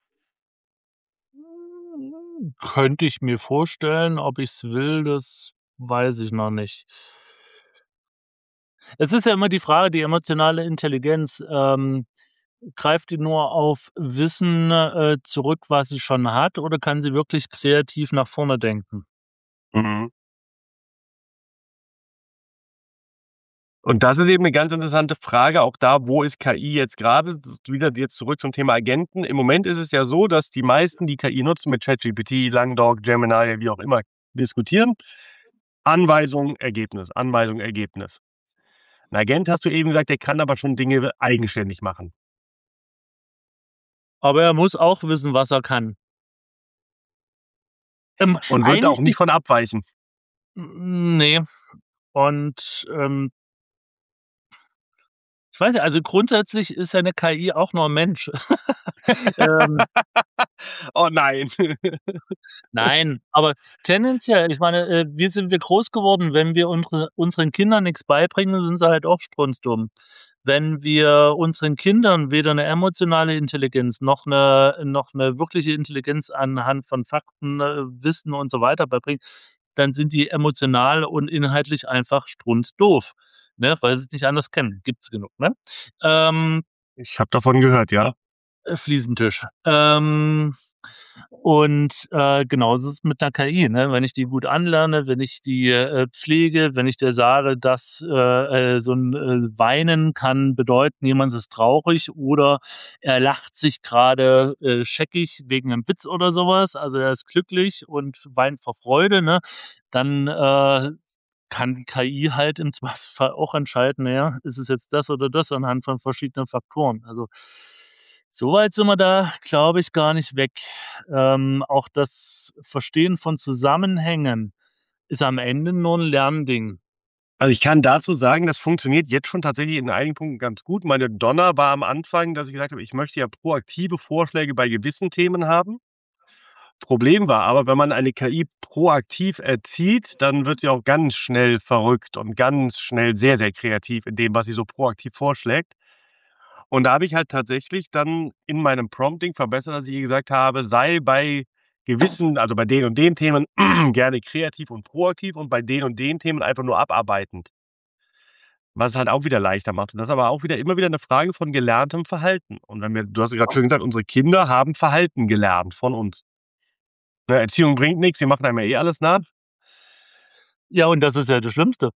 Könnte ich mir vorstellen, ob ich's will, das weiß ich noch nicht. Es ist ja immer die Frage, die emotionale Intelligenz, ähm, greift die nur auf Wissen, äh, zurück, was sie schon hat, oder kann sie wirklich kreativ nach vorne denken? Mhm. Und das ist eben 'ne ganz interessante Frage, auch da, wo ist K I jetzt grade? S wieder jetzt zurück zum Thema Agenten. Im Moment ist es ja so, dass die meisten, die K I nutzen mit ChatGPT, LangDork, Gemini, wie auch immer, diskutieren. Anweisung, Ergebnis, Anweisung, Ergebnis. 'N Agent, hast du eben gesagt, der kann aber schon Dinge eigenständig machen. Aber er muss auch wissen, was er kann. Ähm, Und wird da auch eigentlich nicht von abweichen. Hm, ne. Und, ähm ich weiß nicht, also grundsätzlich ist ja 'ne K I auch nur 'n Mensch. Ähm Oh nein. Nein, aber tendenziell, ich meine, äh, wie sind wir groß geworden? Wenn wir unsere unseren Kindern nix beibringen, sind sie halt auch strunzdumm. Wenn wir unseren Kindern weder 'ne emotionale Intelligenz noch 'ne noch 'ne wirkliche Intelligenz anhand von Fakten, äh, Wissen und so weiter beibringen, dann sind die emotional und inhaltlich einfach strunzdoof, ne, weil sie's nicht anders kennen. Gibt's genug, ne? Ähm Ich habe davon gehört, ja. Äh, Fliesentisch. Ähm, und, äh, genauso ist es mit 'ner K I, ne? Wenn ich die gut anlerne, wenn ich die, äh, pflege, wenn ich der sage, dass, äh, äh, so 'n, äh, Weinen kann bedeuten, jemand ist traurig oder er lacht sich grade, äh, scheckig wegen 'nem Witz oder so was, also er ist glücklich und weint vor Freude, ne? Dann, äh, kann die K I halt im Zweifelsfall auch entscheiden, na ja, ist es jetzt das oder das anhand von verschiedenen Faktoren. Also, so weit sind wir da, glaube ich, gar nicht weg. Ähm, auch das Verstehen von Zusammenhängen ist am Ende nur 'n Lernding. Also, ich kann dazu sagen, das funktioniert jetzt schon tatsächlich in einigen Punkten ganz gut. Meine Donner war am Anfang, dass ich gesagt habe, ich möchte ja proaktive Vorschläge bei gewissen Themen haben. Problem war aber, wenn man eine K I proaktiv erzieht, dann wird sie auch ganz schnell verrückt und ganz schnell sehr, sehr kreativ in dem, was sie so proaktiv vorschlägt. Und da habe ich halt tatsächlich dann in meinem Prompting verbessert, dass ich ihr gesagt habe: „Sei bei gewissen also, bei den und den Themen gerne kreativ und proaktiv und bei den und den Themen einfach nur abarbeitend.“ Was es halt auch wieder leichter macht. Und das ist aber auch wieder immer wieder 'ne Frage von gelerntem Verhalten. Und wenn wir du hast ja grad schön gesagt, unsere Kinder haben Verhalten gelernt von uns. Ne, Erziehung bringt nix, die machen einem ja eh alles nach. Ja, und das ist ja das Schlimmste.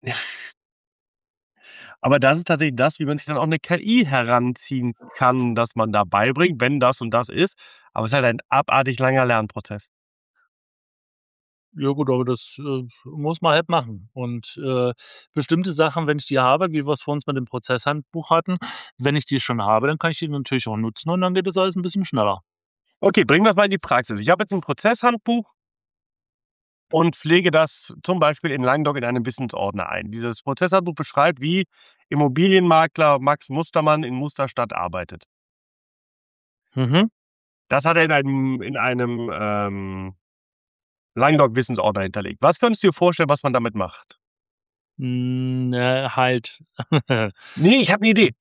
Aber das ist tatsächlich das, wie man sich dann auch 'ne K I heranziehen kann, dass man da beibringt, wenn das und das ist. Aber es ist halt ein abartig langer Lernprozess. Ja gut, aber das, äh, muss man halt machen. Und, äh, bestimmte Sachen, wenn ich die habe, wie wir's vor uns mit dem Prozesshandbuch hatten, wenn ich die schon habe, dann kann ich die natürlich auch nutzen und dann geht das alles 'n bisschen schneller. Okay, bringen wir's mal in die Praxis. Ich habe jetzt 'n Prozesshandbuch und pflege das zum Beispiel in Langdoc in einem Wissensordner ein. Dieses Prozesshandbuch beschreibt, wie Immobilienmakler Max Mustermann in Musterstadt arbeitet. Mhm. Das hat er in einem in einem, ähm, Langdoc-Wissensordner hinterlegt. Was könntest du dir vorstellen, was man damit macht? Hm, äh, halt. Ne, ich habe 'ne Idee.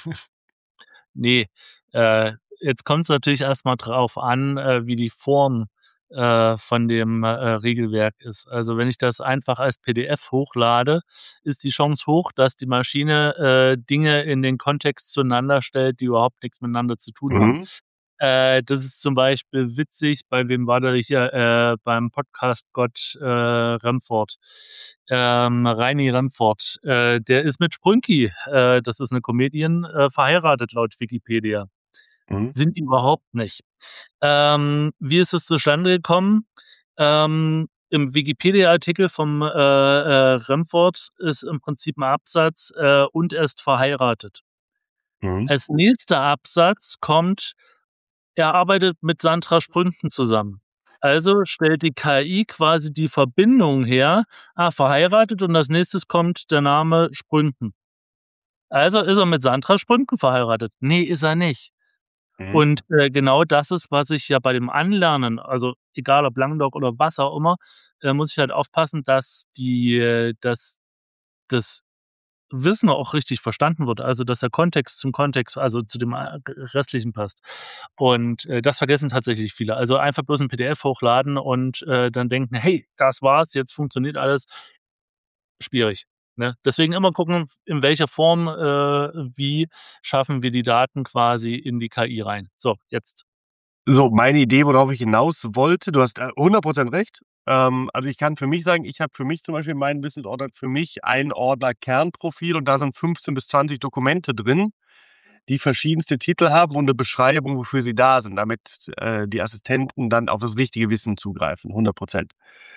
Ne, äh, jetzt kommt's natürlich erst mal drauf an, äh, wie die Form, äh, von dem, äh, Regelwerk ist. Also, wenn ich das einfach als P D F hochlade, ist die Chance hoch, dass die Maschine, äh, Dinge in den Kontext zueinander stellt, die überhaupt nix miteinander zu tun haben. Mhm. Äh, das ist zum Beispiel witzig, bei wem war der hier, äh, beim Podcast-Gott, äh, Remford, ähm, Reini Remford. Äh, der ist mit Sprünki, äh, das ist 'ne Comedian, äh, verheiratet laut Wikipedia. Mhm. Sind die überhaupt nicht. Ähm, wie ist es zustande gekommen? Ähm, im Wikipedia-Artikel vom, äh, äh, Remford ist im Prinzip 'n Absatz, äh, „und er ist verheiratet“. Mhm. Als nächster Absatz kommt: „Er arbeitet mit Sandra Sprünken zusammen.“ Also stellt die K I quasi die Verbindung her, ah, verheiratet und als Nächstes kommt der Name Sprünken. Also ist er mit Sandra Sprünken verheiratet? Ne, ist er nicht. Mhm. Und, äh, genau das ist, was ich ja bei dem Anlernen also egal ob Langdoc oder was auch immer, äh, muss ich halt aufpassen, dass die äh, dass das Wissen auch richtig verstanden wird, also dass der Kontext zum Kontext also zu dem, äh, Restlichen passt. Und, äh, das vergessen tatsächlich viele. Also einfach bloß 'n P D F hochladen und, äh, dann denken: „Hey, das war's, jetzt funktioniert alles.“ Schwierig, ne? Deswegen immer gucken, f in welcher Form, äh, wie schaffen wir die Daten quasi in die K I rein. So, jetzt. So, meine Idee, worauf ich hinaus wollte du hast, äh, hundert Prozent recht. Ähm, also, ich kann für mich sagen, ich habe für mich zum Beispiel in meinem Wissensordner für mich einen Ordner Kernprofil und da sind fünfzehn bis zwanzig Dokumente drin, die verschiedenste Titel haben und 'ne Beschreibung, wofür sie da sind, damit, äh, die Assistenten dann auf das richtige Wissen zugreifen, hundert Prozent.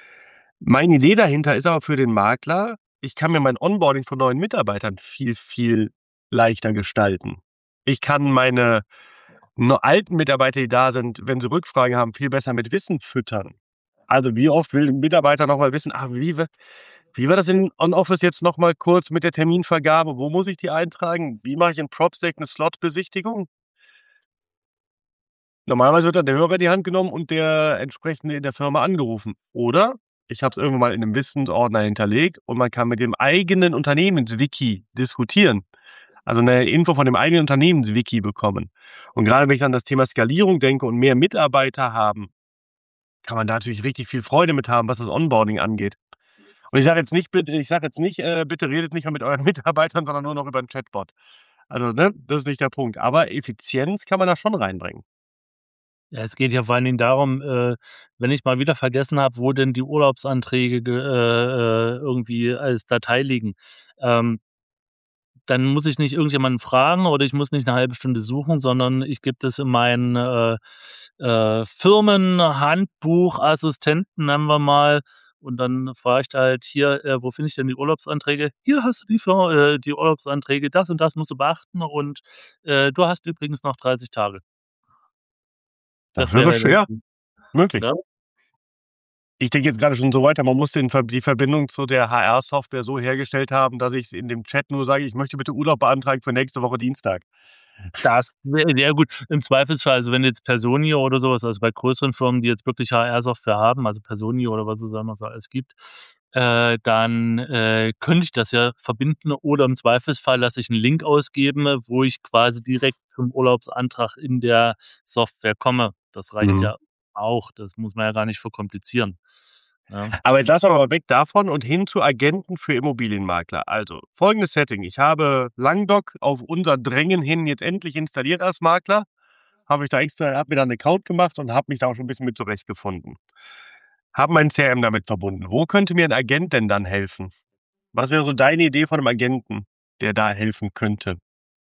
Meine Idee dahinter ist aber für den Makler, ich kann mir mein Onboarding von neuen Mitarbeitern viel, viel leichter gestalten. Ich kann meine no alten Mitarbeiter, die da sind, wenn sie Rückfragen haben, viel besser mit Wissen füttern. Also, wie oft will 'n Mitarbeiter noch mal wissen: „Ah, wie wa wie war das in OnOffice jetzt noch mal kurz mit der Terminvergabe? Wo muss ich die eintragen? Wie mache ich in Propstack 'ne Slot-Besichtigung?“ Normalerweise wird dann der Hörer in die Hand genommen und der Entsprechende in der Firma angerufen. Oder ich habe es irgendwann mal in 'nem Wissensordner hinterlegt und man kann mit dem eigenen Unternehmens-Wiki diskutieren, also 'ne Info von dem eigenen Unternehmens-Wiki bekommen. Und grade wenn ich an das Thema Skalierung denke und mehr Mitarbeiter haben, kann man da natürlich richtig viel Freude mit haben, was das Onboarding angeht. Und ich sage jetzt nicht bitte ich sage jetzt nicht, äh: „Bitte redet nicht mehr mit euren Mitarbeitern, sondern nur noch über 'n Chatbot.“ Also, ne, das ist nicht der Punkt. Aber Effizienz kann man da schon reinbringen. Ja, es geht ja vor allen Dingen darum, äh, wenn ich mal wieder vergessen habe, wo denn die Urlaubsanträge ge äh, äh, irgendwie als Datei liegen, ähm dann muss ich nicht irgendjemanden fragen oder ich muss nicht 'ne halbe Stunde suchen, sondern ich gebe das in meinen, äh, äh, Firmenhandbuchassistenten, nennen wir mal, und dann frage ich da halt: „Hier, äh, wo finde ich denn die Urlaubsanträge?“ „Hier hast du die Fir äh, die Urlaubsanträge, das und das musst du beachten und, äh, du hast übrigens noch dreißig Tage.“ Das Das wäre wäre sch dann, ja, möglich. ne? Ich denke jetzt grade schon so weiter, man muss den Ver die Verbindung zu der H R-Software so hergestellt haben, dass ich's in dem Chat nur sage: „Ich möchte bitte Urlaub beantragen für nächste Woche Dienstag.“ Das wäre ja gut, im Zweifelsfall, also wenn jetzt Personio oder so was, also bei größeren Firmen, die jetzt wirklich H R-Software haben, also Personio oder was es da noch so alles gibt, äh, dann, äh, könnte ich das ja verbinden oder im Zweifelsfall lasse ich 'n Link ausgeben, wo ich quasi direkt zum Urlaubsantrag in der Software komme. Das reicht Mhm. ja auch. Das muss man ja gar nicht verkomplizieren, ne? Aber jetzt lassen wir mal weg davon und hin zu Agenten für Immobilienmakler. Also, folgendes Setting: Ich habe Langdoc auf unser Drängen hin jetzt endlich installiert als Makler. Habe ich da extra habe mir da 'n Account gemacht und habe mich da auch schon 'n bisschen mit zurechtgefunden. Habe mein C R M damit verbunden. Wo könnte mir 'n Agent denn dann helfen? Was wäre so deine Idee von 'nem Agenten, der da helfen könnte?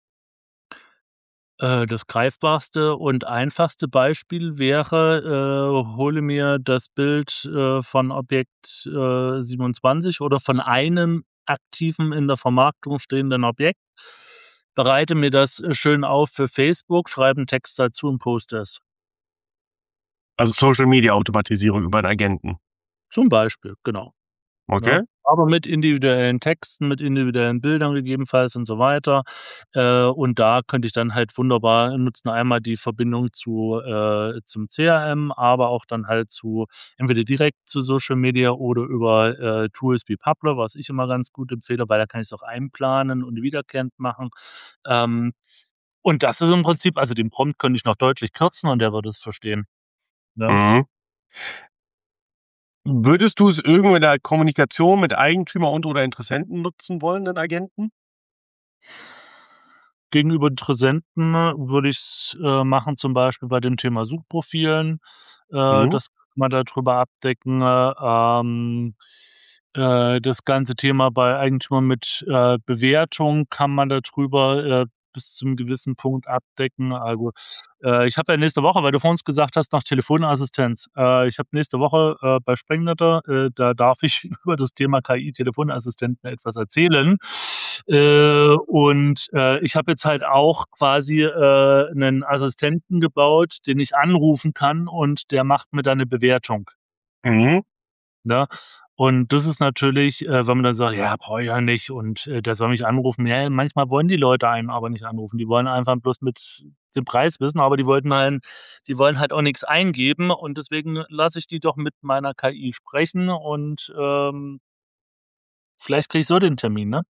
Äh, das greifbarste und einfachste Beispiel wäre, äh, hole mir das Bild, äh, von Objekt, äh, siebenundzwanzig oder von einem aktiven, in der Vermarktung stehenden Objekt, bereite mir das, äh, schön auf für Facebook, schreibe 'n Text dazu und poste es. Also, Social-Media-Automatisierung über 'n Agenten? Zum Beispiel, genau, ne? Okay. Aber mit individuellen Texten, mit individuellen Bildern gegebenenfalls und so weiter. Äh, und da könnte ich dann halt wunderbar nutzen, einmal die Verbindung zu äh, zum C R M, aber auch dann halt zu entweder direkt zu Social Media oder über, äh, Tools wie Publer, was ich immer ganz gut empfehle, weil da kann ich's auch einplanen und wiederkehrend machen. Ähm, und das ist im Prinzip also den Prompt könnte ich noch deutlich kürzen und der würde es verstehen, ne? Mhm. Würdest du's irgendwo in der Kommunikation mit Eigentümer und/oder Interessenten nutzen wollen, den Agenten? Gegenüber Interessenten würde ich's, äh, machen, zum Beispiel bei dem Thema Suchprofilen. Äh, Mhm. das kann man da drüber abdecken. Äh, ähm, äh, das ganze Thema bei Eigentümern mit, äh, Bewertung kann man da drüber, äh, bis zu 'nem gewissen Punkt abdecken. Also, äh, ich habe ja nächste Woche, weil du vor uns gesagt hast nach Telefonassistenz. Äh, ich habe nächste Woche, äh, bei Sprengnetter, äh, da darf ich über das Thema K I-Telefonassistenten etwas erzählen. Äh, und, äh, ich habe jetzt halt auch quasi, äh, 'nen Assistenten gebaut, den ich anrufen kann und der macht mir dann 'ne Bewertung. Mhm. Ne? Und das ist natürlich, äh, wenn man dann sagt: „Ja, brauche ich ja nicht und, äh, der soll mich anrufen.“ Ja, manchmal wollen die Leute einen aber nicht anrufen. Die wollen einfach bloß mit den Preis wissen, aber die wollten halt die wollen halt auch nix eingeben und deswegen lasse ich die doch mit meiner K I sprechen und, ähm vielleicht kriege ich so den Termin, ne?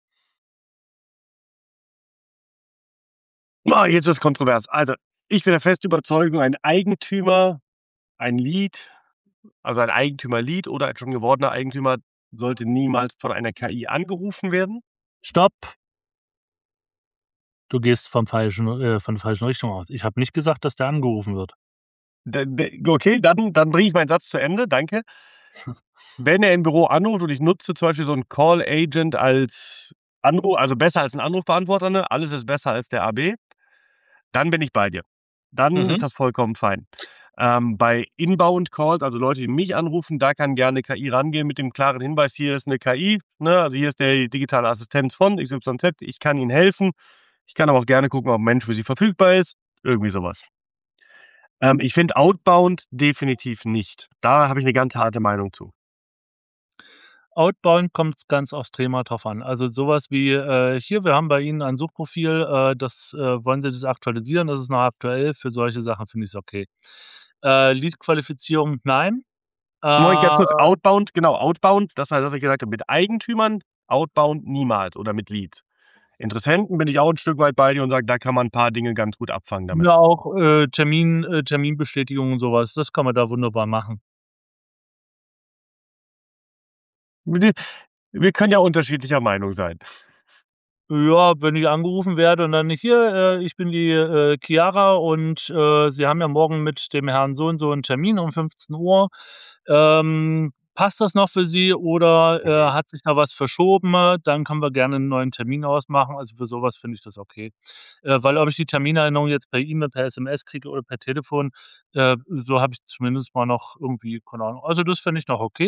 Oh, jetzt wird's kontrovers. Also, ich bin der festen Überzeugung, ein Eigentümer, ein Lead also ein Eigentümer-Lead oder ein schon gewordener Eigentümer sollte niemals von einer K I angerufen werden. Stopp. Du gehst vom falschen äh, von der falschen Richtung aus. Ich habe nicht gesagt, dass der angerufen wird. D d okay, dann dann bringe ich meinen Satz zu Ende, danke. Wenn er im Büro anruft und ich nutze zum Beispiel so 'n Call Agent als Anru also besser als 'n Anrufbeantworter, ne? Alles ist besser als der A-B, dann bin ich bei dir. Dann ist Mhm. das vollkommen fein. Ähm, bei Inbound Calls, also Leute, die mich anrufen, da kann gerne K I rangehen mit dem klaren Hinweis: „Hier ist 'ne K I, ne? Also hier ist der digitale Assistenz von X Y Z. Ich kann Ihnen helfen. Ich kann aber auch gerne gucken, ob 'n Mensch für Sie verfügbar ist.“ Irgendwie so was. Ähm, ich finde Outbound definitiv nicht. Da habe ich 'ne ganz harte Meinung zu. Outbound kommt's ganz aufs Thema drauf an. Also so was wie, äh: „Hier, wir haben bei Ihnen ein Suchprofil, äh, das, äh wollen Sie das aktualisieren? Das ist noch aktuell.“ Für solche Sachen finde ich's okay. Äh, Lead-Qualifizierung, nein. Moment, ganz Äh kurz, Outbound, genau, Outbound, das war das, was ich gesagt habe, mit Eigentümern, Outbound niemals oder mit Leads. Interessenten bin ich auch 'n Stück weit bei dir und sage, da kann man 'n paar Dinge ganz gut abfangen damit. Ja, auch, äh, Termin äh, Terminbestätigung und so was, das kann man da wunderbar machen. Wir können ja unterschiedlicher Meinung sein. Ja, wenn ich angerufen werde und dann nicht: „Hier, äh, ich bin die, äh, Chiara und, äh, Sie haben ja morgen mit dem Herrn so und so 'n Termin um fünfzehn Uhr. Ähm, passt das noch für Sie oder, äh, Mhm. hat sich da was verschoben? Dann können wir gerne 'n neuen Termin ausmachen.“ Also, für so was finde ich das okay. Äh, weil ob ich die Terminerinnerung jetzt per E-Mail, per S M S kriege oder per Telefon, äh, so habe ich zumindest mal noch irgendwie keine Ahnung. Also, das fände ich noch okay.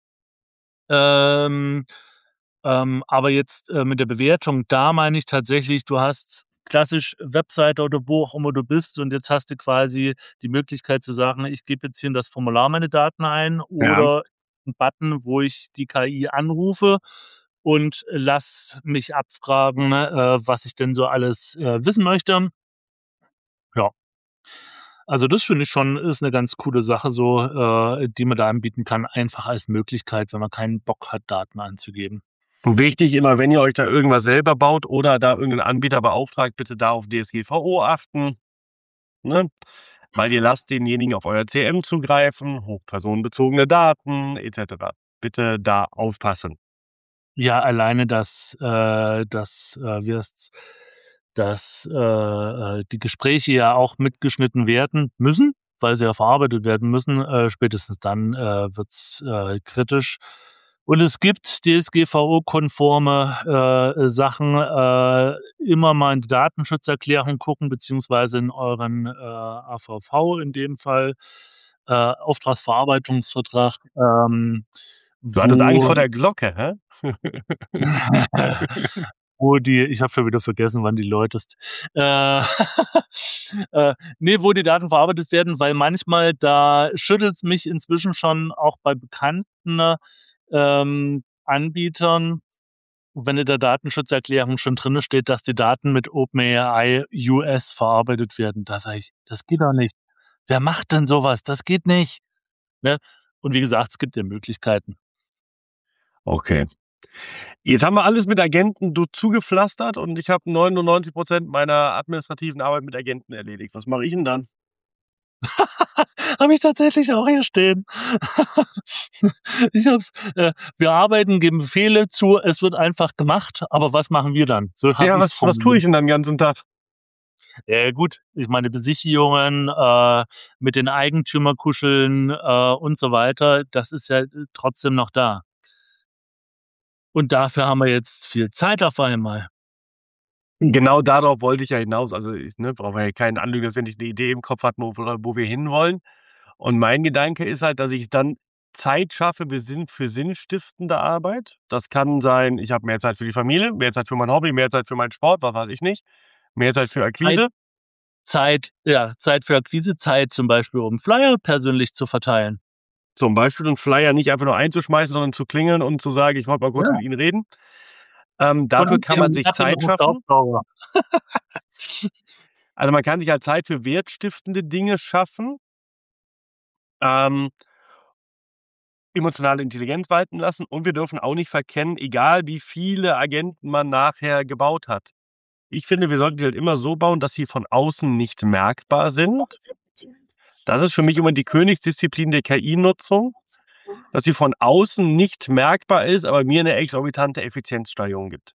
Ähm, ähm, aber jetzt, äh, mit der Bewertung, da meine ich tatsächlich, du hast klassisch Webseite oder wo auch immer du bist und jetzt hast du quasi die Möglichkeit zu sagen: „Ich gebe jetzt hier in das Formular meine Daten ein“ Ja. oder 'n Button, wo ich die K I anrufe und lasse mich abfragen, äh, was ich denn so alles, äh, wissen möchte. Ja. Also, das finde ich schon ist 'ne ganz coole Sache so, äh, die man da anbieten kann, einfach als Möglichkeit, wenn man keinen Bock hat, Daten anzugeben. Wichtig immer, wenn ihr euch da irgendwas selber baut oder da irgend 'nen Anbieter beauftragt, bitte da auf D S G V O achten, ne? Weil ihr lasst denjenigen auf euer C M zugreifen, hochpersonenbezogene Daten et cetera. Bitte da aufpassen. Ja, alleine, dass, äh dass, äh wie heißt's, dass, äh, äh, die Gespräche ja auch mitgeschnitten werden müssen, weil sie ja verarbeitet werden müssen. Äh, spätestens dann, äh, wird's, äh, kritisch. Und es gibt D S G V O-konforme, äh, Sachen, äh, immer mal in die Datenschutzerklärung gucken, beziehungsweise in euren, äh, A V V in dem Fall, äh, Auftragsverarbeitungsvertrag, ähm, Du hattest Angst wo vor der Glocke, hä? wo die ich habe schon wieder vergessen, wann die läutest. Äh, äh, ne, wo die Daten verarbeitet werden, weil manchmal da schüttelt's mich inzwischen schon auch bei bekannten, ähm, Anbietern, wenn in der Datenschutzerklärung schon drinne steht, dass die Daten mit OpenAI U S verarbeitet werden. Da sage ich: „Das geht doch nicht. Wer macht denn so was? Das geht nicht“, ne? Und wie gesagt, es gibt ja Möglichkeiten. Okay. Jetzt haben wir alles mit Agenten du zugepflastert und ich habe neunundneunzig Prozent meiner administrativen Arbeit mit Agenten erledigt. Was mache ich 'n dann? Habe ich tatsächlich auch hier stehen. Ich habe es äh, wir arbeiten, geben Befehle zu, es wird einfach gemacht, aber was machen wir dann? So habe Ja, ich's was was tue formuliert. ich 'n dann 'n ganzen Tag? Ja gut, ich meine Besichtigungen, äh, mit den Eigentümer kuscheln, äh, und so weiter, das ist ja, äh, trotzdem noch da. Und dafür haben wir jetzt viel Zeit auf einmal. Genau darauf wollte ich ja hinaus. Also, ich ne, brauchen wir ja keinen anlügen, dass wir nicht 'ne Idee im Kopf hatten, wo wir wo wir hinwollen. Und mein Gedanke ist halt, dass ich dann Zeit schaffe für sinn für sinnstiftende Arbeit. Das kann sein, ich habe mehr Zeit für die Familie, mehr Zeit für mein Hobby, mehr Zeit für meinen Sport, was weiß ich nicht, mehr Zeit für Zeit Akquise. Zeit ja, Zeit für Akquise, Zeit zum Beispiel, um Flyer persönlich zu verteilen. Zum Beispiel 'n Flyer nicht einfach nur einzuschmeißen, sondern zu klingeln und zu sagen: „Ich wollte mal kurz Ja. mit Ihnen reden.“ Ähm, Von dafür uns, kann wir haben man 'n sich Dackel Zeit mit'm schaffen. Staubsauger. Also, man kann sich halt Zeit für wertstiftende Dinge schaffen. Ähm emotionale Intelligenz walten lassen und wir dürfen auch nicht verkennen, egal wie viele Agenten man nachher gebaut hat. Ich finde, wir sollten die halt immer so bauen, dass sie von außen nicht merkbar sind. Das ist für mich immer die Königsdisziplin der K I-Nutzung, dass sie von außen nicht merkbar ist, aber mir 'ne exorbitante Effizienzsteigerung gibt.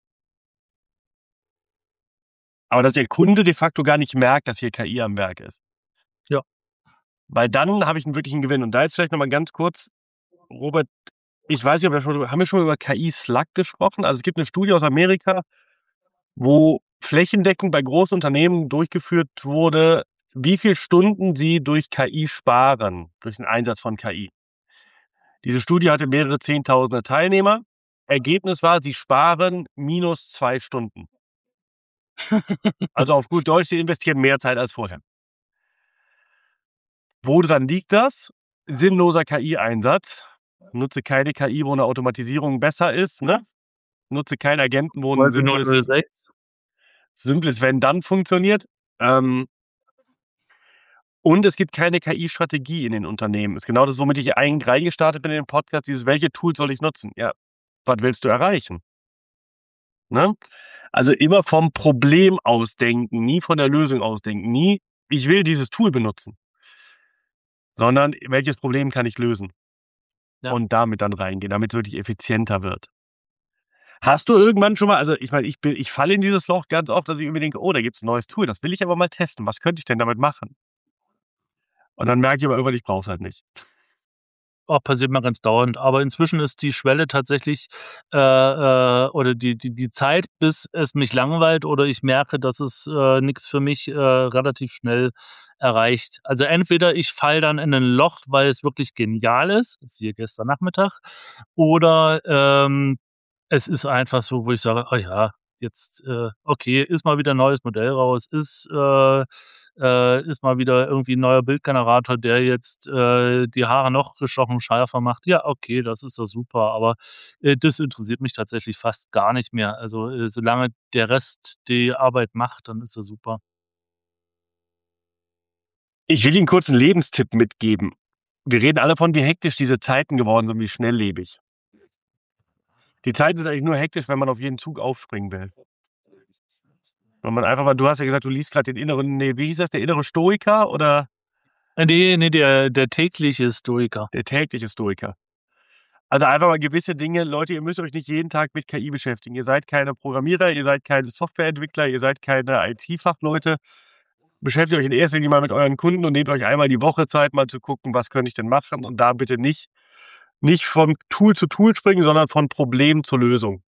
Aber dass der Kunde de facto gar nicht merkt, dass hier K I am Werk ist. Ja. Weil dann habe ich 'n wirklichen Gewinn. Und da jetzt vielleicht noch mal ganz kurz, Robert, ich weiß nicht, ob wir schon haben wir schon über K I-Slug gesprochen? Also, es gibt 'ne Studie aus Amerika, wo flächendeckend bei großen Unternehmen durchgeführt wurde, wie viel Stunden sie durch K I sparen, durch den Einsatz von K I. Diese Studie hatte mehrere Zehntausende Teilnehmer. Ergebnis war, sie sparen minus zwei Stunden. Also, auf gut Deutsch, sie investieren mehr Zeit als vorher. Woran liegt das? Sinnloser K I-Einsatz. Nutze keine K I, wo 'ne Automatisierung besser ist, ne? Nutze keinen Agenten, wo 'n Folge simples null null sechs. simples Wenn-Dann funktioniert. Ähm und es gibt keine K I-Strategie in den Unternehmen. Ist genau das, womit ich eigentlich reingestartet bin in den Podcast, dieses: „Welche Tools soll ich nutzen?“ Ja, was willst du erreichen? Ne? Also, immer vom Problem aus denken, nie von der Lösung aus denken. Nie: „Ich will dieses Tool benutzen.“ Sondern: „Welches Problem kann ich lösen?“ Ja. Und damit dann reingehen, damit's wirklich effizienter wird. Hast du irgendwann schon mal also, ich meine, ich bin ich falle in dieses Loch ganz oft, dass ich irgendwie denke: „Oh, da gibt's 'n neues Tool, das will ich aber mal testen. Was könnte ich denn damit machen?“ Und dann merke ich aber irgendwann, ich brauche es halt nicht. Oh, passiert mir ganz dauernd. Aber inzwischen ist die Schwelle tatsächlich, äh, äh oder die die die Zeit, bis es mich langweilt oder ich merke, dass es, äh, nix für mich, äh, relativ schnell erreicht. Also, entweder ich falle dann in 'nen Loch, weil es wirklich genial ist, siehe gestern Nachmittag, oder, ähm, es ist einfach so, wo ich sage: „Oh ja, jetzt, äh okay, ist mal wieder 'n neues Modell raus, ist, äh äh ist mal wieder irgendwie 'n neuer Bildgenerator, der jetzt, äh, die Haare noch gestochen schärfer macht. Ja, okay, das ist doch super.“ Aber, äh, das interessiert mich tatsächlich fast gar nicht mehr. Also, äh, solange der Rest die Arbeit macht, dann ist das super. Ich will dir 'n kurzen Lebenstipp mitgeben. Wir reden alle von, wie hektisch diese Zeiten geworden sind, wie schnelllebig. Die Zeiten sind eigentlich nur hektisch, wenn man auf jeden Zug aufspringen will. Wenn man einfach mal du hast ja gesagt, du liest grad den inneren ne, wie hieß das, der innere Stoiker oder Äh, ne, ne, der der tägliche Stoiker. der tägliche Stoiker. Also, einfach mal gewisse Dinge Leute, ihr müsst euch nicht jeden Tag mit K I beschäftigen. Ihr seid keine Programmierer, ihr seid keine Softwareentwickler, ihr seid keine I T-Fachleute. Beschäftigt euch in erster Linie mal mit euren Kunden und nehmt euch einmal die Woche Zeit, mal zu gucken: „Was könnte ich denn machen?“ Und da bitte nicht nicht von Tool zu Tool springen, sondern von Problem zur Lösung.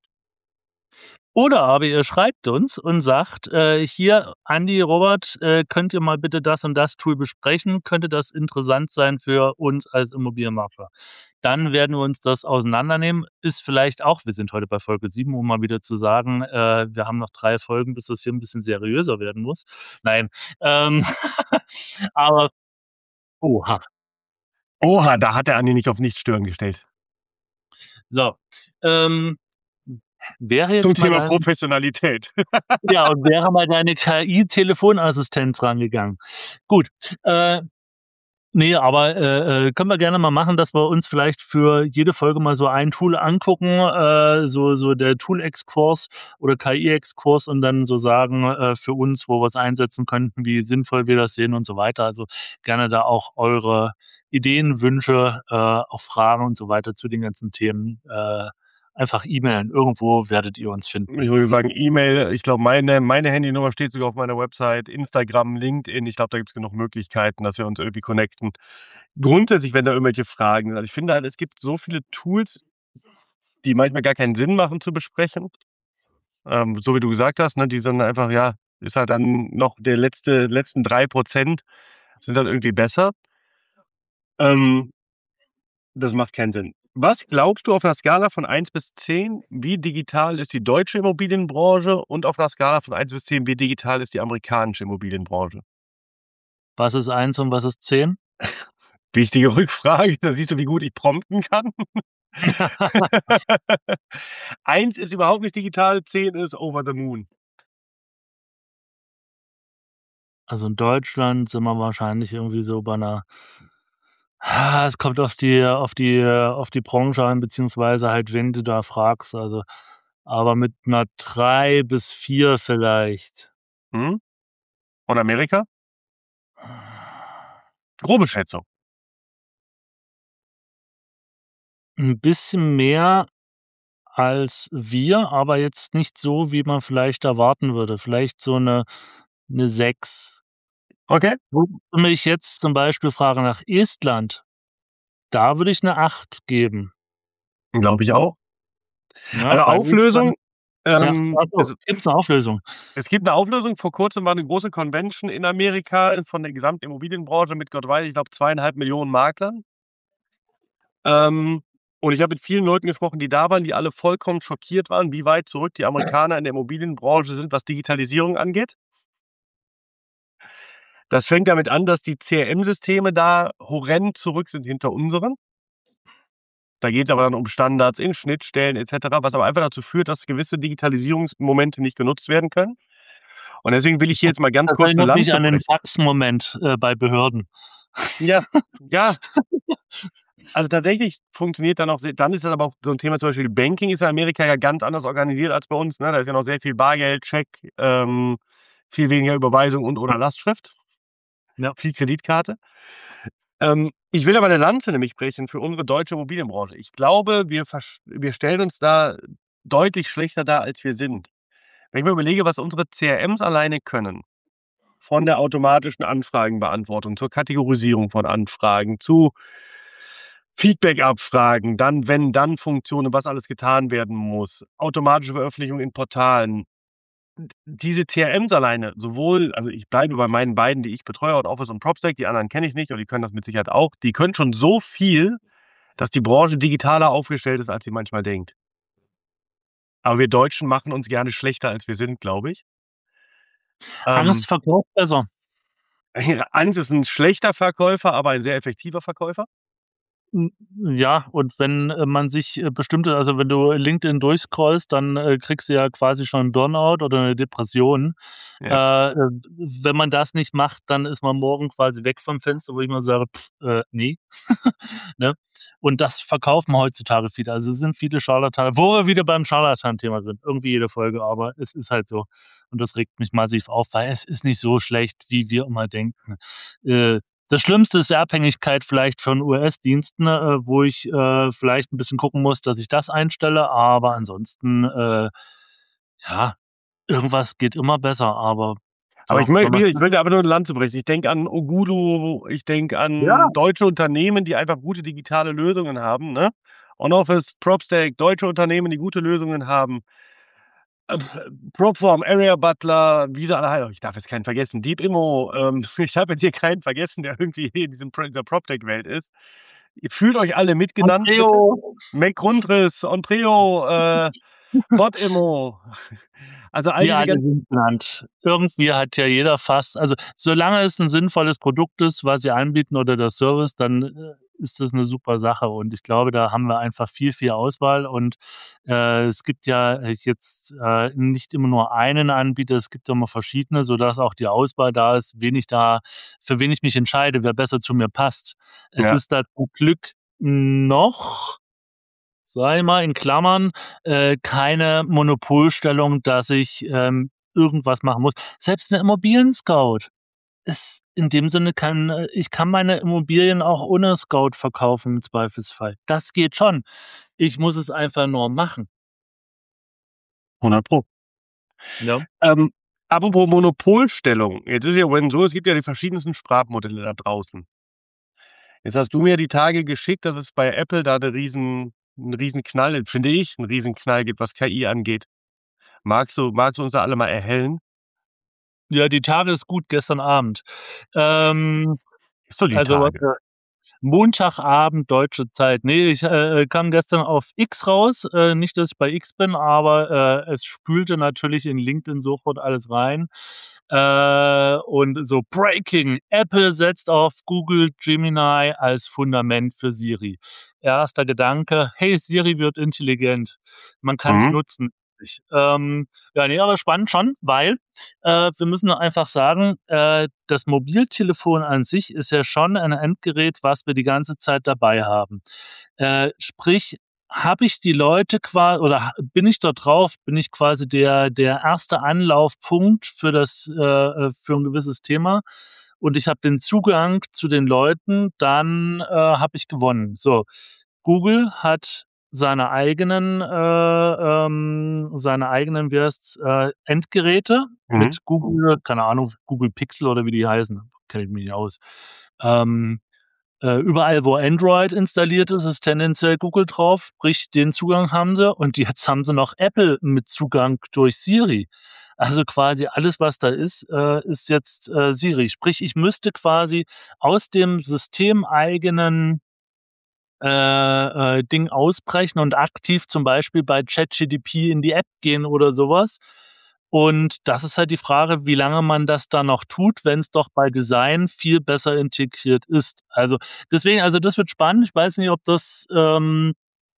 Oder aber ihr schreibt uns und sagt, äh: „Hier, Andi, Robert, äh, könnt ihr mal bitte das und das Tool besprechen? Könnte das interessant sein für uns als Immobilienmakler?“ Dann werden wir uns das auseinandernehmen. Ist vielleicht auch wir sind heute bei Folge sieben, um mal wieder zu sagen, äh, wir haben noch drei Folgen, bis das hier 'n bisschen seriöser werden muss. Nein, ähm, aber oha. Oha, da hat der Andi nicht auf nicht stören gestellt. So, ähm, wäre Zum jetzt mal Thema dein Professionalität. Ja, und wäre mal deine K I-Telefonassistenz rangegangen. Gut, äh, ne, aber, äh, äh, können wir gerne mal machen, dass wir uns vielleicht für jede Folge mal so ein Tool angucken, äh, so so der Tool-Exkurs oder K I-Exkurs und dann so sagen, äh, für uns, wo wir's einsetzen könnten, wie sinnvoll wir das sehen und so weiter. Also, gerne da auch eure Ideen, Wünsche, äh, auch Fragen und so weiter zu den ganzen Themen, äh, einfach E-Mailen. Irgendwo werdet ihr uns finden. Ich würde sagen E-Mail. Ich glaube, meine meine Handynummer steht sogar auf meiner Website, Instagram, LinkedIn. Ich glaube, da gibt's genug Möglichkeiten, dass wir uns irgendwie connecten. Grundsätzlich, wenn da irgendwelche Fragen sind also, ich finde halt, es gibt so viele Tools, die manchmal gar keinen Sinn machen zu besprechen. Ähm, so wie du gesagt hast, ne, die sind einfach ja, ist halt dann noch der letzte letzten drei Prozent sind dann irgendwie besser. Ähm das macht keinen Sinn. Was glaubst du auf 'ner Skala von eins bis zehn, wie digital ist die deutsche Immobilienbranche und auf 'ner Skala von eins bis zehn, wie digital ist die amerikanische Immobilienbranche? Was ist eins und was ist zehn? Wichtige Rückfrage, da siehst du, wie gut ich prompten kann. eins ist überhaupt nicht digital, zehn ist over the moon. Also, in Deutschland sind wir wahrscheinlich irgendwie so bei 'ner es kommt auf die auf die auf die Branche an, beziehungsweise halt, wen du da fragst, also aber mit 'ner drei bis vier vielleicht. Mhm. Und Amerika? Grobe Schätzung. 'N bisschen mehr als wir, aber jetzt nicht so, wie man vielleicht erwarten würde. Vielleicht so 'ne 'ne sechs. Okay. Wo du mich jetzt zum Beispiel frage nach Estland, da würde ich 'ne acht geben. Glaube ich auch. Ne, Also, weil Estland Auflösung, ja, ähm, ach so, also gibt's 'ne Auflösung? es gibt 'ne Auflösung. Vor Kurzem war 'ne große Convention in Amerika von der gesamten Immobilienbranche mit Gott weiß ich glaube zweieinhalb Millionen Maklern. Ähm, und ich habe mit vielen Leuten gesprochen, die da waren, die alle vollkommen schockiert waren, wie weit zurück die Amerikaner in der Immobilienbranche sind, was Digitalisierung angeht. Das fängt damit an, dass die CRM-Systeme da horrend zurück sind hinter unseren. Da geht's aber dann um Standards in Schnittstellen et cetera, was aber einfach dazu führt, dass gewisse Digitalisierungsmomente nicht genutzt werden können. Und deswegen will ich hier jetzt mal ganz Das kurz 'ne erinnert mich Lanze an den brechen. Fax-Moment, äh, bei Behörden. Ja, ja. Also, tatsächlich funktioniert dann auch se dann ist das aber auch so 'n Thema, zum Beispiel Banking ist in Amerika ja ganz anders organisiert als bei uns, ne? Da ist ja noch sehr viel Bargeld, Scheck, ähm, viel weniger Überweisung und/oder Lastschrift. Ja. Viel Kreditkarte. Ähm, ich will aber 'ne Lanze nämlich brechen für unsere deutsche Immobilienbranche. Ich glaube, wir versch wir stellen uns da deutlich schlechter da, als wir sind. Wenn ich mir überlege, was unsere C R Ms alleine können, von der automatischen Anfragenbeantwortung zur Kategorisierung von Anfragen, zu Feedback-Abfragen, dann Wenn-Dann-Funktionen, was alles getan werden muss, automatische Veröffentlichung in Portalen. D diese C R Ms alleine, sowohl also ich bleibe bei meinen beiden, die ich betreue, OutOffice und PropStack, die anderen kenne ich nicht, aber die können das mit Sicherheit auch. Die können schon so viel, dass die Branche digitaler aufgestellt ist, als sie manchmal denkt. Aber wir Deutschen machen uns gerne schlechter, als wir sind, glaube ich. Ähm Angst verkauft besser. Angst ist 'n schlechter Verkäufer, aber ein sehr effektiver Verkäufer. Hm, ja, und wenn, äh, man sich, äh, bestimmte also, wenn du LinkedIn durchscrollst, dann, äh, kriegst du ja quasi schon 'n Burnout oder 'ne Depression. Ja. Äh, äh, wenn man das nicht macht, dann ist man morgen quasi weg vom Fenster, wo ich immer sage: „Pf, äh, ne?“ Ne? Und das verkaufen heutzutage viele. Also, es sind viele Scharlatane wo wir wieder beim Scharlatan-Thema sind, irgendwie jede Folge, aber es ist halt so. Und das regt mich massiv auf, weil es ist nicht so schlecht, wie wir immer denken. Äh, das Schlimmste ist die Abhängigkeit vielleicht von U S-Diensten, äh, wo ich, äh, vielleicht 'n bisschen gucken muss, dass ich das einstelle, aber ansonsten, äh, ja, irgendwas geht immer besser, aber Aber so, ich möch wenn man ich will dir aber nur 'ne Lanze brechen. Ich denke an Ogulu, ich denke Ja. an deutsche Unternehmen, die einfach gute digitale Lösungen haben, ne? OnOffice, PropStack, deutsche Unternehmen, die gute Lösungen haben. Äh, Propform, Area Butler, wie sie alle hei ich darf jetzt keinen vergessen, Deepimmo, ähm, ich habe jetzt hier keinen vergessen, der irgendwie in diesem Pro dieser PropTech-Welt ist. Ihr fühlt euch alle mitgenannt, bitte. Ontreo. MacRumors, Ontreo, äh, Botimo. Also, all Wir diese alle gan sind genannt. Irgendwie hat ja jeder fast also, solange es 'n sinnvolles Produkt ist, was sie anbieten oder der Service, dann, äh, ist das 'ne super Sache. Und ich glaube, da haben wir einfach viel, viel Auswahl und, äh, es gibt ja jetzt, äh, nicht immer nur einen Anbieter, es gibt immer verschiedene, sodass auch die Auswahl da ist, wen ich da für wen ich mich entscheide, wer besser zu mir passt. Es Ja. ist da zum Glück noch, sage ich mal in Klammern, äh, keine Monopolstellung, dass ich, ähm, irgendwas machen muss. Selbst 'ne Immobilien-Scout ist in dem Sinne kann äh, ich kann meine Immobilien auch ohne Scout verkaufen im Zweifelsfall. Das geht schon. Ich muss es einfach nur machen. hundert Pro. Ja. Ähm, apropos Monopolstellung. Jetzt ist ja im Moment so, es gibt ja die verschiedensten Sprachmodelle da draußen. Jetzt hast du mir die Tage geschickt, dass es bei Apple da 'ne riesen 'n Riesenknall finde ich, 'n Riesenknall gibt, was K I angeht. Magst du magst du uns da alle mal erhellen? Ja, die Tage ist gut, gestern Abend. Ähm, Ist doch die also, Tage. äh, Montagabend deutsche Zeit. Ne, ich, äh, kam gestern auf X raus, äh, nicht, dass ich bei X bin, aber, äh, es spülte natürlich in LinkedIn sofort alles rein. Äh, und so Breaking: Apple setzt auf Google Gemini als Fundament für Siri. Erster Gedanke: „Hey, Siri wird intelligent. Man kann's Mhm. nutzen.“ Ich ähm, ja, ne, aber spannend schon, weil, äh, wir müssen einfach sagen, äh, das Mobiltelefon an sich ist ja schon ein Endgerät, was wir die ganze Zeit dabei haben. Äh, sprich, habe ich die Leute qua oder ha bin ich da drauf, bin ich quasi der der erste Anlaufpunkt für das äh, äh, für 'n gewisses Thema und ich habe den Zugang zu den Leuten, dann, äh, habe ich gewonnen. So, Google hat seine eigenen äh, ähm, seine eigenen, wie heißt's, äh, Endgeräte Mhm. mit Google keine Ahnung, Google Pixel oder wie die heißen, kenne ich mich nicht aus. Ähm, äh, überall, wo Android installiert ist, ist tendenziell Google drauf, sprich, den Zugang haben sie und jetzt haben sie noch Apple mit Zugang durch Siri. Also, quasi alles, was da ist, äh, ist jetzt, äh, Siri. Sprich, ich müsste quasi aus dem systemeigenen äh, äh, Ding ausbrechen und aktiv zum Beispiel bei ChatGDP in die App gehen oder so was. Und das ist halt die Frage, wie lange man das dann noch tut, wenn's doch bei Design viel besser integriert ist. Also, deswegen also, das wird spannend. Ich weiß nicht, ob das, ähm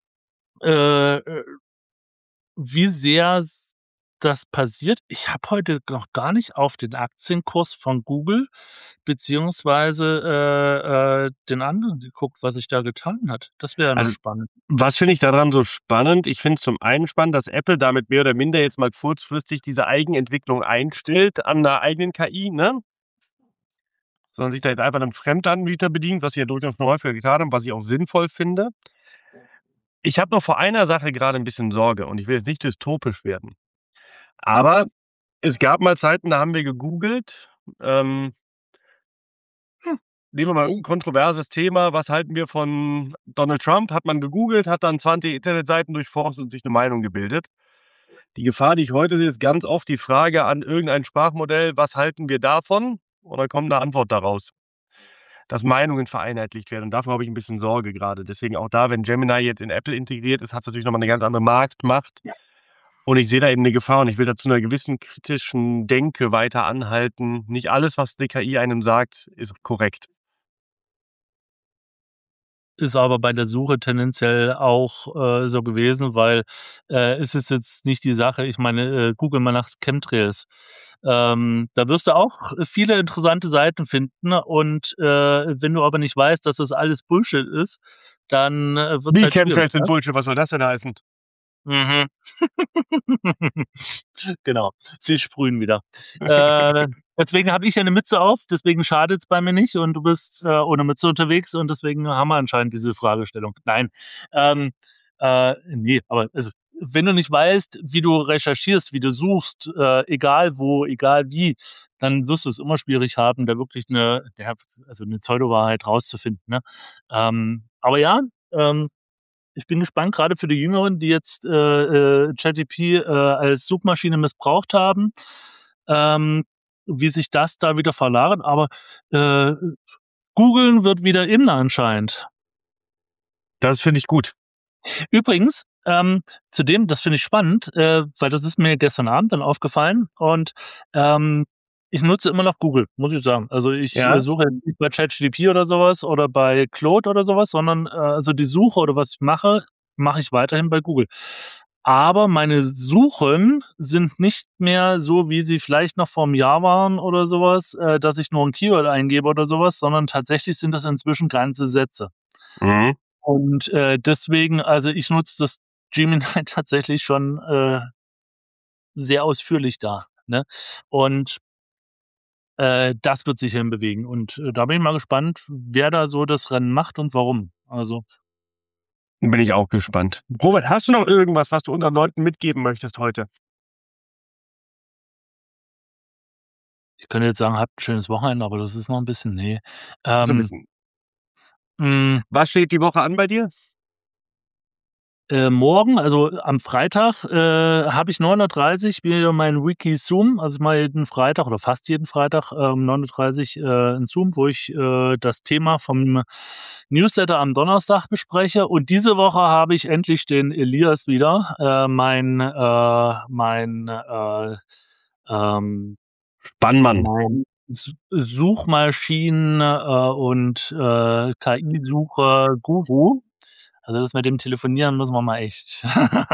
äh, äh wie sehr s das passiert. Ich habe heute noch gar nicht auf den Aktienkurs von Google beziehungsweise, äh, äh, den anderen geguckt, was sich da getan hat. Das wäre ja noch Also, spannend. was finde ich daran so spannend? Ich finde es zum einen spannend, dass Apple damit mehr oder minder jetzt mal kurzfristig diese Eigenentwicklung einstellt an 'ner eigenen K I, ne? Sondern sich da jetzt einfach 'nem Fremdanbieter bedient, was sie ja durchaus schon häufiger getan haben, was ich auch sinnvoll finde. Ich habe noch vor einer Sache gerade ein bisschen Sorge und ich will jetzt nicht dystopisch werden. Aber es gab mal Zeiten, da haben wir gegoogelt, ähm hm, nehmen wir mal irgend 'n kontroverses Thema. Was halten wir von Donald Trump? Hat man gegoogelt, hat dann zwanzig Internetseiten durchforstet und sich 'ne Meinung gebildet. Die Gefahr, die ich heute sehe, ist ganz oft die Frage an irgendein Sprachmodell: „Was halten wir davon?“ Und dann kommt 'ne Antwort da raus. Dass Meinungen vereinheitlicht werden und davor habe ich 'n bisschen Sorge grade. Deswegen auch da, wenn Gemini jetzt in Apple integriert ist, hat's natürlich noch mal 'ne ganz andere Marktmacht. Und ich sehe da eben 'ne Gefahr und ich will da zu 'ner gewissen kritischen Denke weiter anhalten. Nicht alles, was 'ne K I einem sagt, ist korrekt. Ist aber bei der Suche tendenziell auch, äh, so gewesen, weil, äh, es ist jetzt nicht die Sache ich meine, äh, google mal nach Chemtrails. Ähm, da wirst du auch viele interessante Seiten finden und, äh, wenn du aber nicht weißt, dass das alles Bullshit ist, dann, äh, wird's Wie halt schwierig, Chemtrails sind ne? Bullshit, was soll das denn heißen? Mhm. Genau, sie sprühen wieder. Äh, deswegen habe ich ja 'ne Mütze auf, deswegen schadet's bei mir nicht und du bist, äh, ohne Mütze unterwegs und deswegen haben wir anscheinend diese Fragestellung. Nein, ähm, äh, ne, aber also, wenn du nicht weißt, wie du recherchierst, wie du suchst, äh, egal wo, egal wie, dann wirst du's immer schwierig haben, da wirklich 'ne ja, also 'ne Pseudowahrheit rauszufinden, ne? Ähm, aber ja, ähm, ich bin gespannt, grade für die Jüngeren, die jetzt, äh, äh, ChatGPT, äh, als Suchmaschine missbraucht haben, ähm, wie sich das da wieder verlagert, aber, äh, googeln wird wieder in anscheinend. Das finde ich gut. Übrigens, ähm, zudem, das finde ich spannend, äh, weil das ist mir gestern Abend dann aufgefallen und, ähm, ich nutze immer noch Google, muss ich sagen. Also, ich, äh, Ja. suche jetzt nicht bei ChatGPT oder so was oder bei Claude oder so was, sondern, äh, also die Suche oder was ich mache, mache ich weiterhin bei Google. Aber meine Suchen sind nicht mehr so, wie sie vielleicht noch vor 'm Jahr waren oder so was, äh, dass ich nur 'n Keyword eingebe oder so was, sondern tatsächlich sind das inzwischen ganze Sätze. Mhm. Und, äh, deswegen also, ich nutze das Gemini tatsächlich schon, äh sehr ausführlich da, ne? Und äh, das wird sich hin bewegen und, äh, da bin ich mal gespannt, wer da so das Rennen macht und warum. Also Bin ich auch gespannt. Robert, hast du noch irgendwas, was du unseren Leuten mitgeben möchtest heute? Ich könnte jetzt sagen: „Habt 'n schönes Wochenende“, aber das ist noch 'n bisschen ne. So 'n Ähm bisschen. hm Was steht die Woche an bei dir? Äh, morgen, also am Freitag, äh, habe ich neun Uhr dreißig wieder mein Wiki Zoom. Also, ich mache jeden Freitag oder fast jeden Freitag, äh, um neun Uhr dreißig, äh, 'n Zoom, wo ich, äh, das Thema vom Newsletter am Donnerstag bespreche. Und diese Woche habe ich endlich den Elias wieder, äh, mein, äh mein, äh, ähm Spannmann. mein S Suchmaschinen äh, und, äh, KI-Sucher-Guru. Also, das mit dem Telefonieren müssen wir mal echt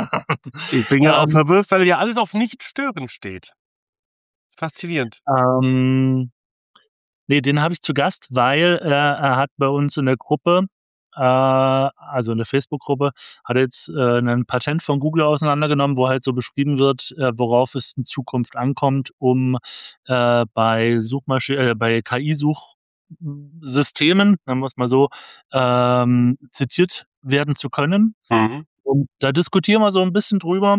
Ich bin ja auch ähm verwirrt, weil ja alles auf nicht stören steht. Faszinierend. Ähm, ne, den habe ich zu Gast, weil, äh, er hat bei uns in der Gruppe, äh also in der Facebook-Gruppe, hat er jetzt, äh, 'nen Patent von Google auseinandergenommen, wo halt so beschrieben wird, äh, worauf es in Zukunft ankommt, um, äh, bei Suchmaschi äh, bei KI-Such Systemen, nennen wir's mal so, ähm, zitiert werden zu können. Mhm. Und da diskutieren wir so 'n bisschen drüber,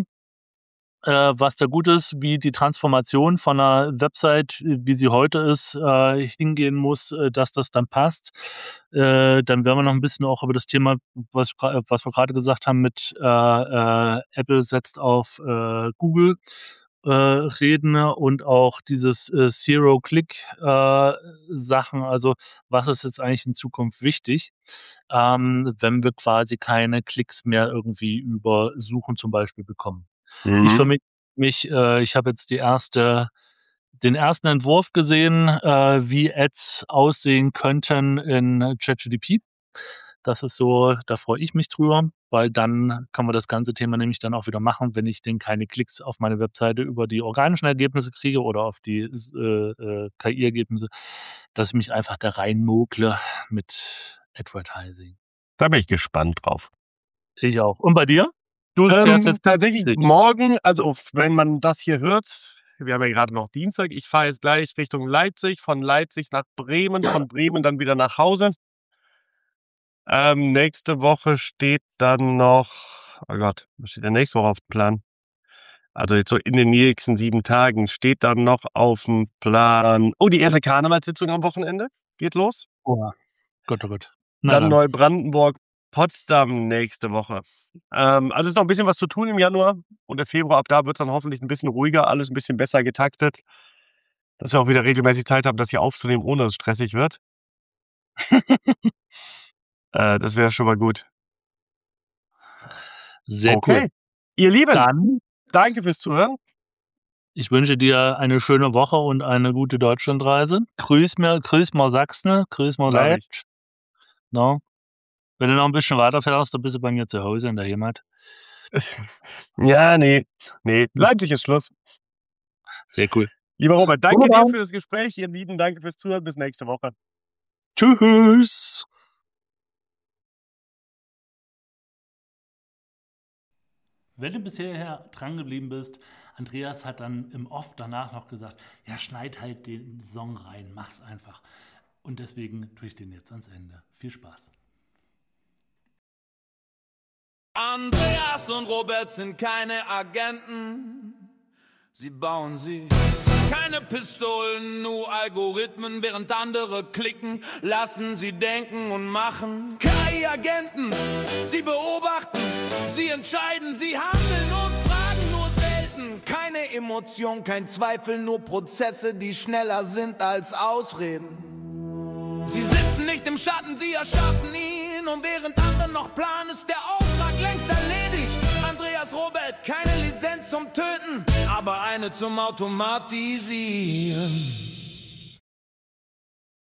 äh, was da gut ist, wie die Transformation von 'ner Website, wie sie heute ist, äh, hingehen muss, äh, dass das dann passt. Äh, dann werden wir noch 'n bisschen auch über das Thema, was gra was wir grade gesagt haben mit, äh, äh, Apple setzt auf, äh, Google, äh, reden und auch dieses, äh, Zero-Click, äh, Sachen. Also, was ist jetzt eigentlich in Zukunft wichtig, ähm, wenn wir quasi keine Klicks mehr irgendwie über Suchen zum Beispiel bekommen. Ich für Mhm. mi mich, äh ich habe jetzt die erste den ersten Entwurf gesehen, äh, wie Ads aussehen könnten in ChatGPT. Das ist so da freue ich mich drüber, weil dann kann man das ganze Thema nämlich dann auch wieder machen, wenn ich denn keine Klicks auf meine Webseite über die organischen Ergebnisse kriege oder auf die s äh, äh, KI-Ergebnisse, dass ich mich einfach da reinmogle mit Advertising. Da bin ich gespannt drauf. Ich auch. Und bei dir? Du fährst Ähm, jetzt tatsächlich morgen, also f wenn man das hier hört wir haben ja grade noch Dienstag, ich fahre jetzt gleich Richtung Leipzig, von Leipzig nach Bremen, von Bremen dann wieder nach Hause. Ähm, nächste Woche steht dann noch, oh Gott, was steht denn nächste Woche auf dem Plan? Also jetzt so in den nächsten sieben Tagen steht dann noch auf dem Plan, oh, die erste Karnevalssitzung am Wochenende geht los. Oh Gott, oh Gott. Na Dann dann. Neubrandenburg, Potsdam nächste Woche. Ähm, also ist noch ein bisschen was zu tun im Januar und der Februar, ab da wird es dann hoffentlich ein bisschen ruhiger, alles ein bisschen besser getaktet, dass wir auch wieder regelmäßig Zeit haben, das hier aufzunehmen, ohne dass es stressig wird. Äh, das wäre schon mal gut. Sehr Okay. cool. Ihr Lieben, Dann, danke fürs Zuhören. ich wünsche dir eine schöne Woche und eine gute Deutschlandreise. Grüß mir, grüß mal Sachsen, grüß mal Mach ich. Leipzig. No. Wenn du noch ein bisschen weiter fährst, dann bist du bei mir zu Hause in der Heimat. Ja, nee, nee, Leipzig ist Schluss. Sehr cool. Lieber Robert, danke Wunderbar. dir für das Gespräch. Ihr Lieben, danke fürs Zuhören. Bis nächste Woche. Tschüss. Wenn du bisher dran geblieben bist, Andreas hat dann im Off danach noch gesagt, ja, schneid halt den Song rein, mach's einfach. Und deswegen tue ich den jetzt ans Ende. Viel Spaß. Andreas und Robert sind keine Agenten, sie bauen sie. Keine Pistolen, nur Algorithmen, während andere klicken, lassen sie denken und machen. K I-Agenten, sie beobachten, sie entscheiden, sie handeln und fragen nur selten. Keine Emotion, kein Zweifel, nur Prozesse, die schneller sind als Ausreden. Sie sitzen nicht im Schatten, sie erschaffen ihn, und während andere noch planen, ist der Auftrag längst erledigt. Andreas, Robert, keine Lizenz zum Töten, aber eine zum Automatisieren.